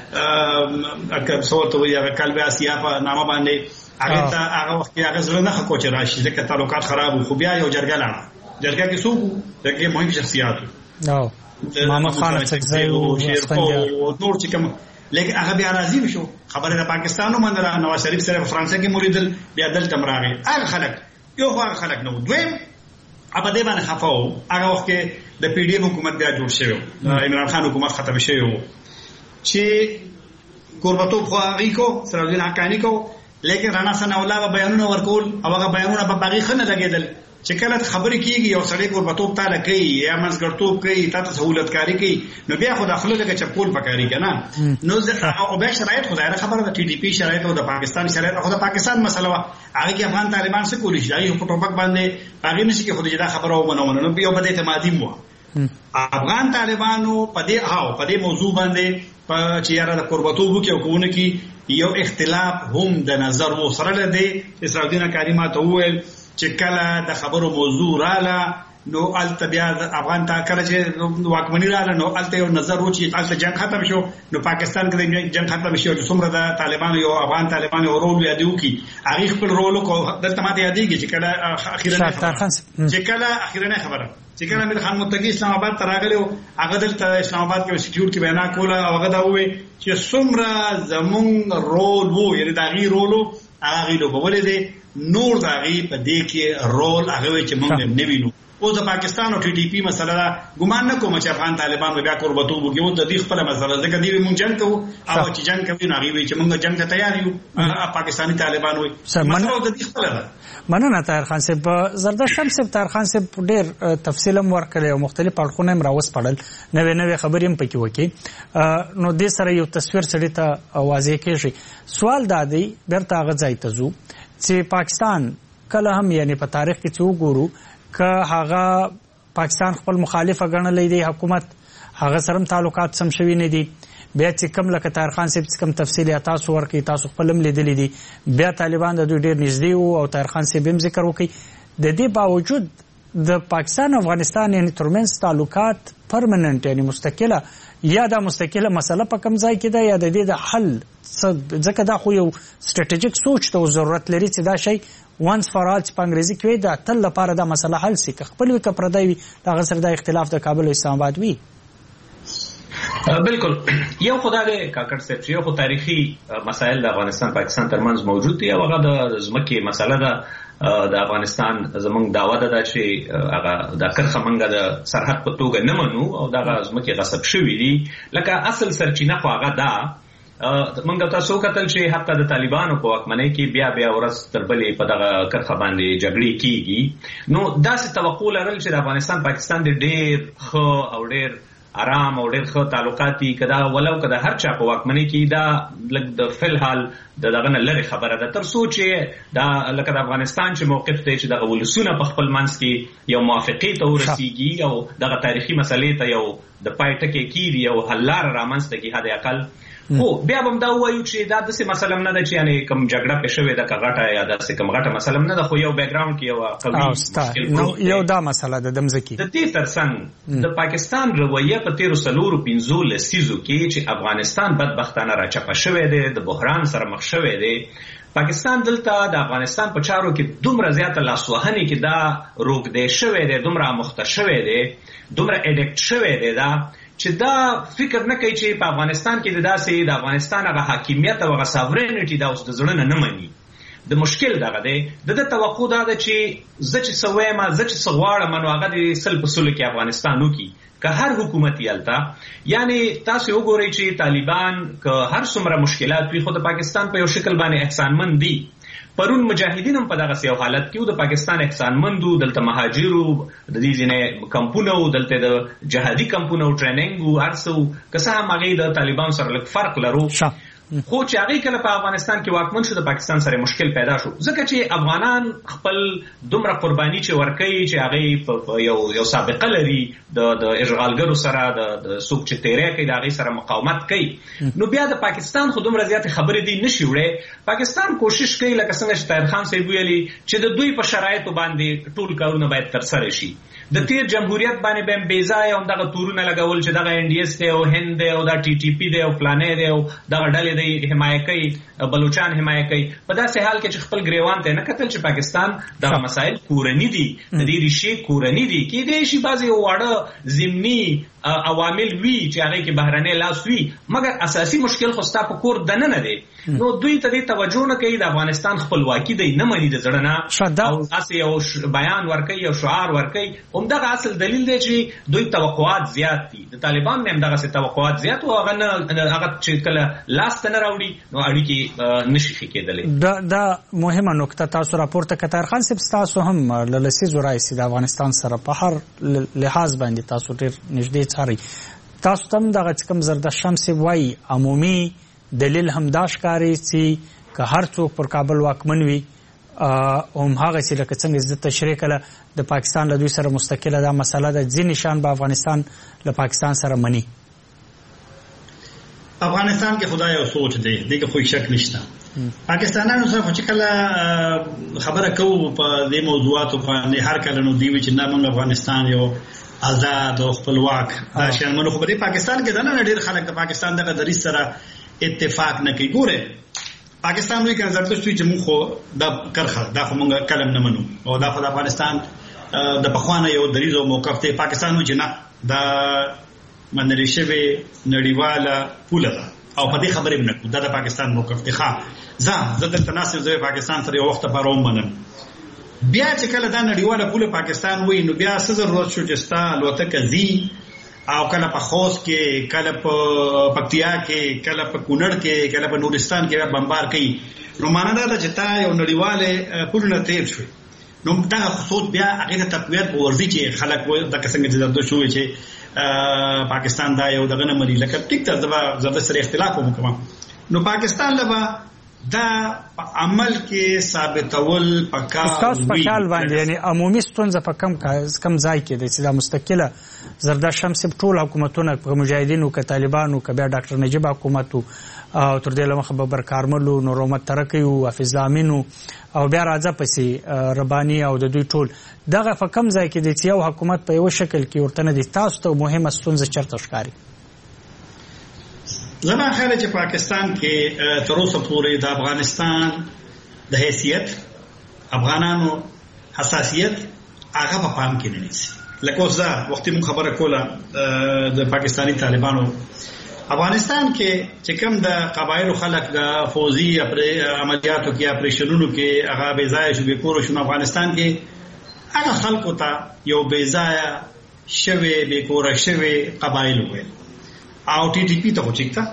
د اکب صوت وی هغه کلب اسیا په نامه باندې هغه ته هغه وخت هغه زړه نه خو چې راشي ځکه تعلقات خراب خو بیا یو جرګه لاړه جرګه کې څوک دغه مهم شخصیات
نو محمد خان څخه
او نور چې کوم لیکن هغه بیا راضي نشو خبره د پاکستانو باندې را نواز شریف سره په فرانسې کې موریدل بیا دلته مراغه هغه خلک یو هغه خلک نو دویم ابا دې باندې خفاو هغه وخت کې د پی ډی اف حکومت بیا جوړ شوی عمران خان حکومت ختم شوی و چې قربتو خواري کو سرودین حقانی کو لیکن رانا ثنا الله بیانونه ورکول او هغه بیانونه په باغی خنه لګیدل چې کله خبرې کیږي یو سړی قربتوب تعالی کوي یا منځګړتوب کوي تاسو سہولت کاری کوي نو بیا خو داخله لګه چپول پکاري کنه نو زه او به شرایط خدای خبره د ټي ډي پی شرایط او د پاکستان شرایط او د پاکستان مسله هغه کې افغان طالبان څه کولی شي هغه په ټوپک باندې هغه نشي کې خو دا خبره ومنونه نو بیا په دې اعتمادي مو افغان طالبانو په دې هاو په دې موضوع باندې په چې یاره د قربتوب کې حکومت کې یو اختلاف هم د نظر و سره لدی اسرائیل کریمه ته ویل چې کله د خبرو موضوع رااله نو الته بیا افغان تا کله چې واکمنی رااله نو الته یو نظر و چې الته جنگ ختم شو نو پاکستان کې جنگ ختم شو چې څومره د طالبانو یو افغان طالبانو رول یادو کی هغه خپل رول کو دلته ماته یادېږي چې کله اخیرا چې کله اخیرا خبره چې کله امیر خان متقی اسلام آباد ته راغلی هغه دلته اسلام آباد کې انسټیټیوټ کې بیان کوله او هغه دا وې چې څومره زمون رول وو یعنی دا غي رول هغه لوبولې دي نور دا غي په دې کې رول هغه چې موږ نه وینو. او د پاکستان او ټي ټي پی مسله دا ګمان نه کوم چې افغان طالبان به بیا قربتو وګوري. د دې خپل مسله ده چې دی مونږ جنگ کوو او چې جنگ کوي نو هغه چې مونږ جنگ ته تیار یو. پاکستانی طالبان وي مسله د دې خپل ده.
مننه طاهر خان صاحب. زردشت شمس صاحب طاهر خان صاحب ډېر تفصیل هم ورکړی او مختلف اړخونه هم راوس پړل نوې نوې خبرې هم پکې وکړي نو دې سره یو تصویر سړی ته واضح کېږي. سوال دا دی بیرته هغه ځای ته ځو چې پاکستان کله هم یعنی په تاریخ کې چې وګورو که هغه پاکستان خپل مخالفه ګڼلی دی حکومت هغه سره تعلقات سم شوي نه دي. بیا چې کم لکه طاهر خان صاحب کم تفصیل تاسو ورکړي تاسو خپل هم لیدلی دي بیا طالبان د دوی ډېر نږدې وو او طاهر خان صاحب هم ذکر وکړي. د دې باوجود د پاکستان او افغانستان یعنی ترمنځ تعلقات پرمننت یعنی مستقله یا دا مستقله مسله په کم ځای کې ده یا د دې د حل ځکه دا خو یو سټریټیجیک سوچ ته ضرورت لري چې دا شی وانس فار آل چې په انګریزي کې وي دا تل لپاره دا مسله حل سي که خپل وي که پردی وي هغه سره دا اختلاف د کابل او اسلام آباد وي.
بالکل یو خدای دې کاکړ صاحب چې یو خو تاریخي مسایل د افغانستان پاکستان ترمنځ موجود دي او هغه د ځمکې مسله ده. د افغانستان زمونږ دعوه ده چې هغه د کرخه منګه د سرحد په توګه نه منو او دغه ځمکې غصب شوي دي. لکه اصل سرچینه خو هغه ده منګه تاسو کتل چې حتی د طالبانو په واکمنۍ کې بیا بیا ورځ تر بلې په دغه کرخه باندې جګړې کیږي. نو داسې توقع لرل چې د افغانستان پاکستان د ډېر ښه او ډېر آرام او ډېر ښه تعلقات دي کدا ولو کدا هر چا په واکمنۍ کې دا لکه د فلحال د دغه نه لري خبره ده تر څو چې دا لکه د افغانستان چې موقف دی چې دغه ولسونه په خپل منځ کې یو موافقې ته ورسیږي او دغه تاریخي مسلې ته یو د پای ټکی کیږي او حل لاره رامنځته کیږي حد اقل. خو بیا به دا وایو چې دا داسې مسله نه ده چې یعنی کوم جګړه پې شوې ده که غټه یا داسې کوم غټه مسله نه ده خو یو بیکګراوند کې یو قوي مشکل
یو دا مسله ده د مځکې
د دې ترڅنګ د پاکستان رویه په تېرو څلورو پنځو لسیزو کې چې افغانستان بدبختانه راچپه شوی دی د بحران سره مخ شوی دی. پاکستان دلته د افغانستان په چارو کې دومره زیاته لاسوهنې کې دا روږدی شوی دی دومره مخته شوی دی دومره اډکټ شوی دی دا چې دا فکر نه کوي چې په افغانستان کې د داسې د افغانستان هغه حاکمیت او هغه ساورینټي دا اوس د زړه نه نه مني. د مشکل دغه دی د د توقع دا ده چې زه چې څه وایم زه چې څه غواړم نو هغه د سل په سلو کې افغانستان وکړي که هر حکومت یالته یعنی تاسو وګورئ چې طالبان که هر څومره مشکلات وي خو د پاکستان په یو شکل باندې احسانمند دي. پرون مجاهدین هم په دغه یو حالت کې د پاکستان احسانمندو دلته مهاجرو د دې ځینې کمپونه او دلته د جهادي کمپونه او ټریننګ ارسو که څه هم هغه د طالبان سره لږ فرق لرو خو چې هغه کله په افغانستان کې واکمن شو د پاکستان سره مشکل پیدا شو ځکه چې افغانان خپل دومره قرباني چې ورکوي چې هغه یو یو سابقه لري د د اشغالګرو سره د سوق چې تیرې کوي د هغه سره مقاومت کوي. نو بیا د پاکستان خو دومره زیات خبرې دي نشي وړي. پاکستان کوشش کوي لکه څنګه چې طاهر خان صاحب ویلي چې د دوی په شرایطو باندې ټول کارونه باید ترسره شي. د تیر جمهوریت باندې به بې ځایه هم دغه تورونه لګول چې دغه ان ډي اس دی او هند دی او دا ټي ټي پی دی او فلانې دی او دغه ډلې دی حمایه کوي بلوچان حمایه کوي. په داسې حال کې چې خپل ګریوان ته نه کتل چې پاکستان دغه مسایل کورني دي د دې ریښې کورني دي کېدای شي بعضې واړه ضمني عوامل وي چې هغه کې بهرنی لاس وي مګر اساسي مشکل خو ستا په کور دننه نه دی. نو دوی ته دې توجه نه کوي د افغانستان خپلواکي دی نه مني د زړه نه او داسې یو بیان ورکوي یو شعار ورکوي. همدغه اصل دلیل دی چې دوی توقعات زیات دي د طالبان نه هم دغسې توقعات زیات او هغه نه هغه چې کله لاس ته نه راوړي نو اړیکې نشي ښې کېدلی.
دا دا مهمه نکته تاسو راپورته کړه طاهر خان صاحب تاسو هم له لسیزو راهیسې د افغانستان سره په هر لحاظ باندې تاسو ډېر نږدې څارئ. تاسو ته هم دغه چې کوم زردشت شمس وایي عمومي دلیل هم دا ښکاري چې که هر څوک پر کابل واکمن وي هم هغسې لکه څنګه زه تشریح کړه د پاکستان له دوی سره مستقله دا مسله ده ځینې شیان به افغانستان له پاکستان سره مني.
افغانستان کې خدای یو سوچ دی دغه خو شک نشته. پاکستانانو سره خو چې کله خبره کوو په دې موضوعاتو باندې هر کله نو دی چې نه موږ افغانستان یو آزاد او خپلواک دا شان منو خو په پاکستان کې دا نه ډېر خلک د پاکستان دغه دریځ سره اتفاق نه کوي. ګوره پاکستان وی کنه زړه ستوي چې موږ خو د کرخه دا خو موږ کلم نه منو او دا خو د افغانستان د پخوانه یو دریځ او موقف ته پاکستان وی نه دا منلې شوی نړیواله پوله او په دې خبرې نه کو دا د پاکستان موقف دی. ښه ځه زه دلته ناسم زه پاکستان سره یو وخت لپاره ومنم. بیا چې کله دا نړیواله پوله پاکستان وای نو بیا څه ضرورت شو چې ستا الوتکه ځي او کله په خوست کې، کله په پکتیا کې، کله په کونړ کې، کله په نورستان کې بمبار کوي. نو معنا دا ده چې تا یو نړیواله پوله نه تیر شوی. نو دا خصوص بیا هغه ته تقویت ورزي چې خلک د څنګه چې زده شوی چې پاکستان دا یو دغه نه مری لکه ټیک ته زده سره اختلاف وکم. نو پاکستان لبا دا عمل کې ثابتول پکار
تاسو په خیال باندې یعنی عمومي ستونزه په کم کم ځای کې د چې دا مستقله زردا شمس ټول حکومتونه په مجاهدینو کې طالبانو کې بیا ډاکټر نجیب حکومت او تر دې لمخه ببر کارملو نور محمد ترکی او حافظ امینو او بیا راځه پسې ربانی او د دوی ټول دغه په کم ځای کې د یو حکومت په یو شکل کې ورته نه دي. تاسو ته مهمه ستونزه چرته ښکاري؟
زما خیال چې پاکستان کې تر اوسه پورې د افغانستان د حیثیت افغانانو حساسیت هغه په پام کې نه نیسي. لکه اوس دا وختي مون خبره کوله د پاکستانی طالبانو افغانستان کې چې کوم د قبایلو خلک د فوزي عملیاتو کې اپریشنونو کې هغه بې ځای شو به کور شو. افغانستان کې هغه خلکو ته یو بې ځای شوی به کور شوی قبایل وي او ټي ټي پی ته وچیک تا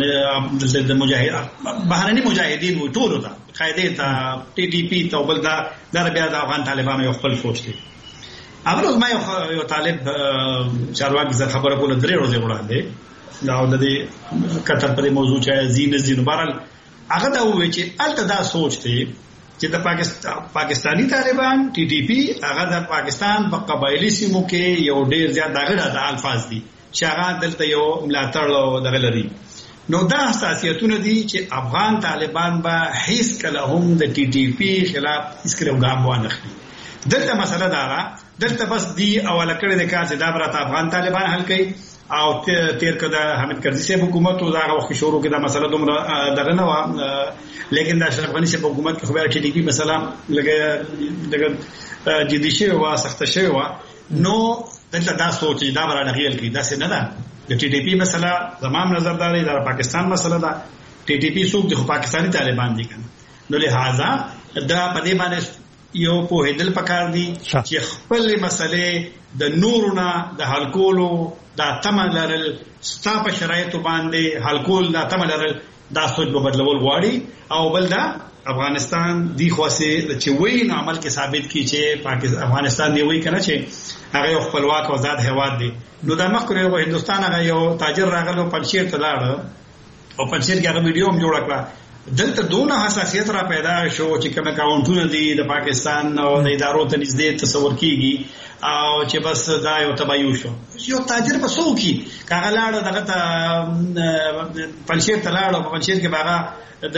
ځنه د مجاهد بهرني مجاهدین وو ټول دا قاعده ته ټي ټي پی ته بل دا د بیا د افغان طالبانو یو خپل سوچ دی. اوبه ما یو طالب چارواکي زه خبره کوله درې ورځې وړاندې دا د دې قطر په موضوع چې زین زین بهرال هغه دا وایي چې الته دا سوچ دی چې د پاکستان پاکستانی طالبان ټي ټي پی هغه د پاکستان په قبایلی سیمو کې یو ډیر زیات دغه د الفاظ دي چې هغه دلته یو ملاتړ او دغه لري. نو دا حساسیتونه دي چې افغان طالبان به هیڅ کله هم د ټي ټي پی خلاف هیڅ کله ګام وانه خلي. دلته مسله دا ده دلته بس دی اوله کړه د کار چې دا برات افغان طالبان حل کوي او تیر کده حامد کرزي صاحب حکومت او دا وخت شروع کړه مسله دومره دغه نه و لیکن دا اشرف غنی صاحب حکومت خو به ټي ټي پی مثلا لګه دغه جدي شي او سخت شي و نو دلته دا سوچ دا برا غیل کی دا څه نه ده. د ټي ټي پی مسله زمام نظرداري د پاکستان مسله ده. ټي ټي پی څوک د پاکستانی طالبان دي کنه. نو لہذا دا په دې باندې یو په هدل پکار دي چې خپل مسلې د نورونه د حل کولو دا تملرل ستا په شرایطو باندې حل کول دا تملرل دا سوچ به بدلول غواړي او بل دا افغانستان دی خواسته چې وین عمل کې ثابت کی چې پاکستان افغانستان دی وی کنه چې هغه خپلواک او آزاد هواد دی. نو دا مخکې یو هندستان هغه یو تاجر راغلو پنځیر ته لاړ او پنځیر کې هغه ویډیو هم جوړ کړ. دلته دونه حساسیت را پیدا شو چې کوم اکاونټونه دي د پاکستان او د ادارو ته نږدې تصور کیږي او چې بس دا یو تبایو شو. یو تاجر په سو کې کاغه لاړ دغه ته پنځیر ته لاړ او پنځیر کې باغه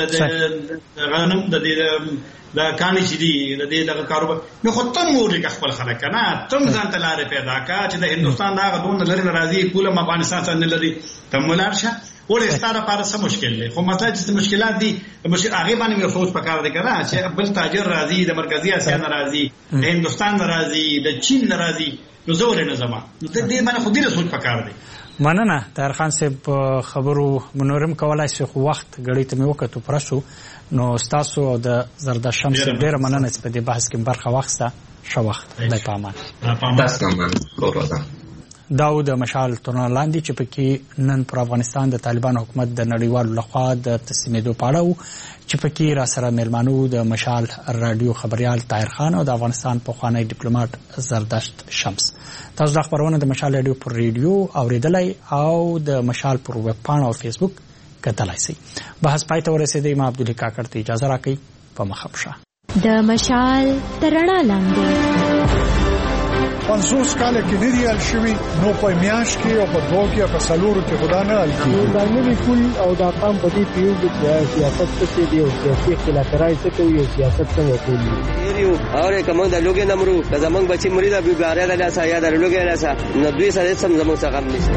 د غنم د د کانی چې دی د دې دغه کاروبار نو خو تم موري خپل خلک کنه تم ځان ته لارې پیدا کا چې د هندستان دا غوډه لري ناراضي کوله افغانستان څخه نه لري تم ولر شه ولې ستاره لپاره څه مشکل دی. خو مطلب چې مشکلات دي هغه باندې یو سوچ پکار دی کنه چې بل تاجر راضي د مرکزی اسیا ناراضي د هندستان ناراضي د چین ناراضي نو زور نه زما د دې باندې خو دې سوچ پکار دی.
مننه طاهر خان صاحب خبرو منورم کولای شي خو وخت غړي ته مې وکړو پرشو نو تاسو او د زردا شمس ډیره مننه چې په دې بحث کې برخه واخسته. شو وخت د پامان
تاسو نن کورودا
داود مشال تورنالاندي چې پکې نن پر افغانستان د طالبان حکومت د نړیوالو لخوا د تسلیمېدو په اړه چې پکې را سره مېلمانو د مشال رادیو خبريال طاهر خان او د افغانستان پخوانی ډیپلوماټ زردشت شمس. تاسو د خبرونه د مشال رادیو پر ریډیو اوریدلای او د مشال پر ویب پاڼه او فیسبوک کتلای شئ. بحث پای ته ورسېدی. ما عبدالله کاکړ ته اجازه راکړئ په مخبشه
د مشال ترڼا لاندې
پنځوس کال کې د ریال شوی نو په میاش کې او په دوه کې په سلور کې خدا نه الکی
دا نوی پول او دا قام په دې پیو کې سیاست څه دی او سیاسي اختلافات څه کوي او سیاست څنګه کوي
یریو اور کوم د لوګي نمرو د زمنګ بچي مرید ابي ګاره د لاسه یا د لوګي لاسه نو دوی سره سم زموږ څخه غم نشي.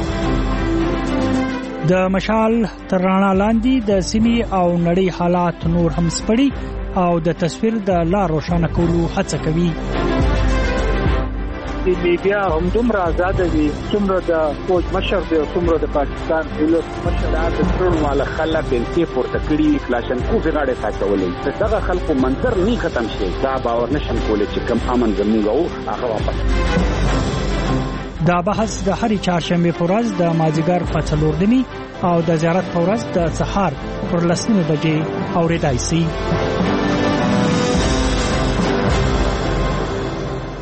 د مشال ترڼا لاندې د سیمې او نړۍ حالات نور هم سپړي او د تصویر د لا روښانه کولو هڅه کوي.
چې لیبیا هم دومره آزاد دي څومره د فوج مشر دی څومره د پاکستان دولت مشر د ټول مال خلک بنتي پورته کړی کلاشنکوف غاړه ساتولې دغه خلکو منظر نه ختم شي دا باور نشم کولای چې کم امن زموږ او هغه واپس
دا بحث د هرې چهارشنبه په ورځ د مازیګر په څلور نیمې او د زیارت په ورځ د سهار پر لسمه بجې اورېدای شي.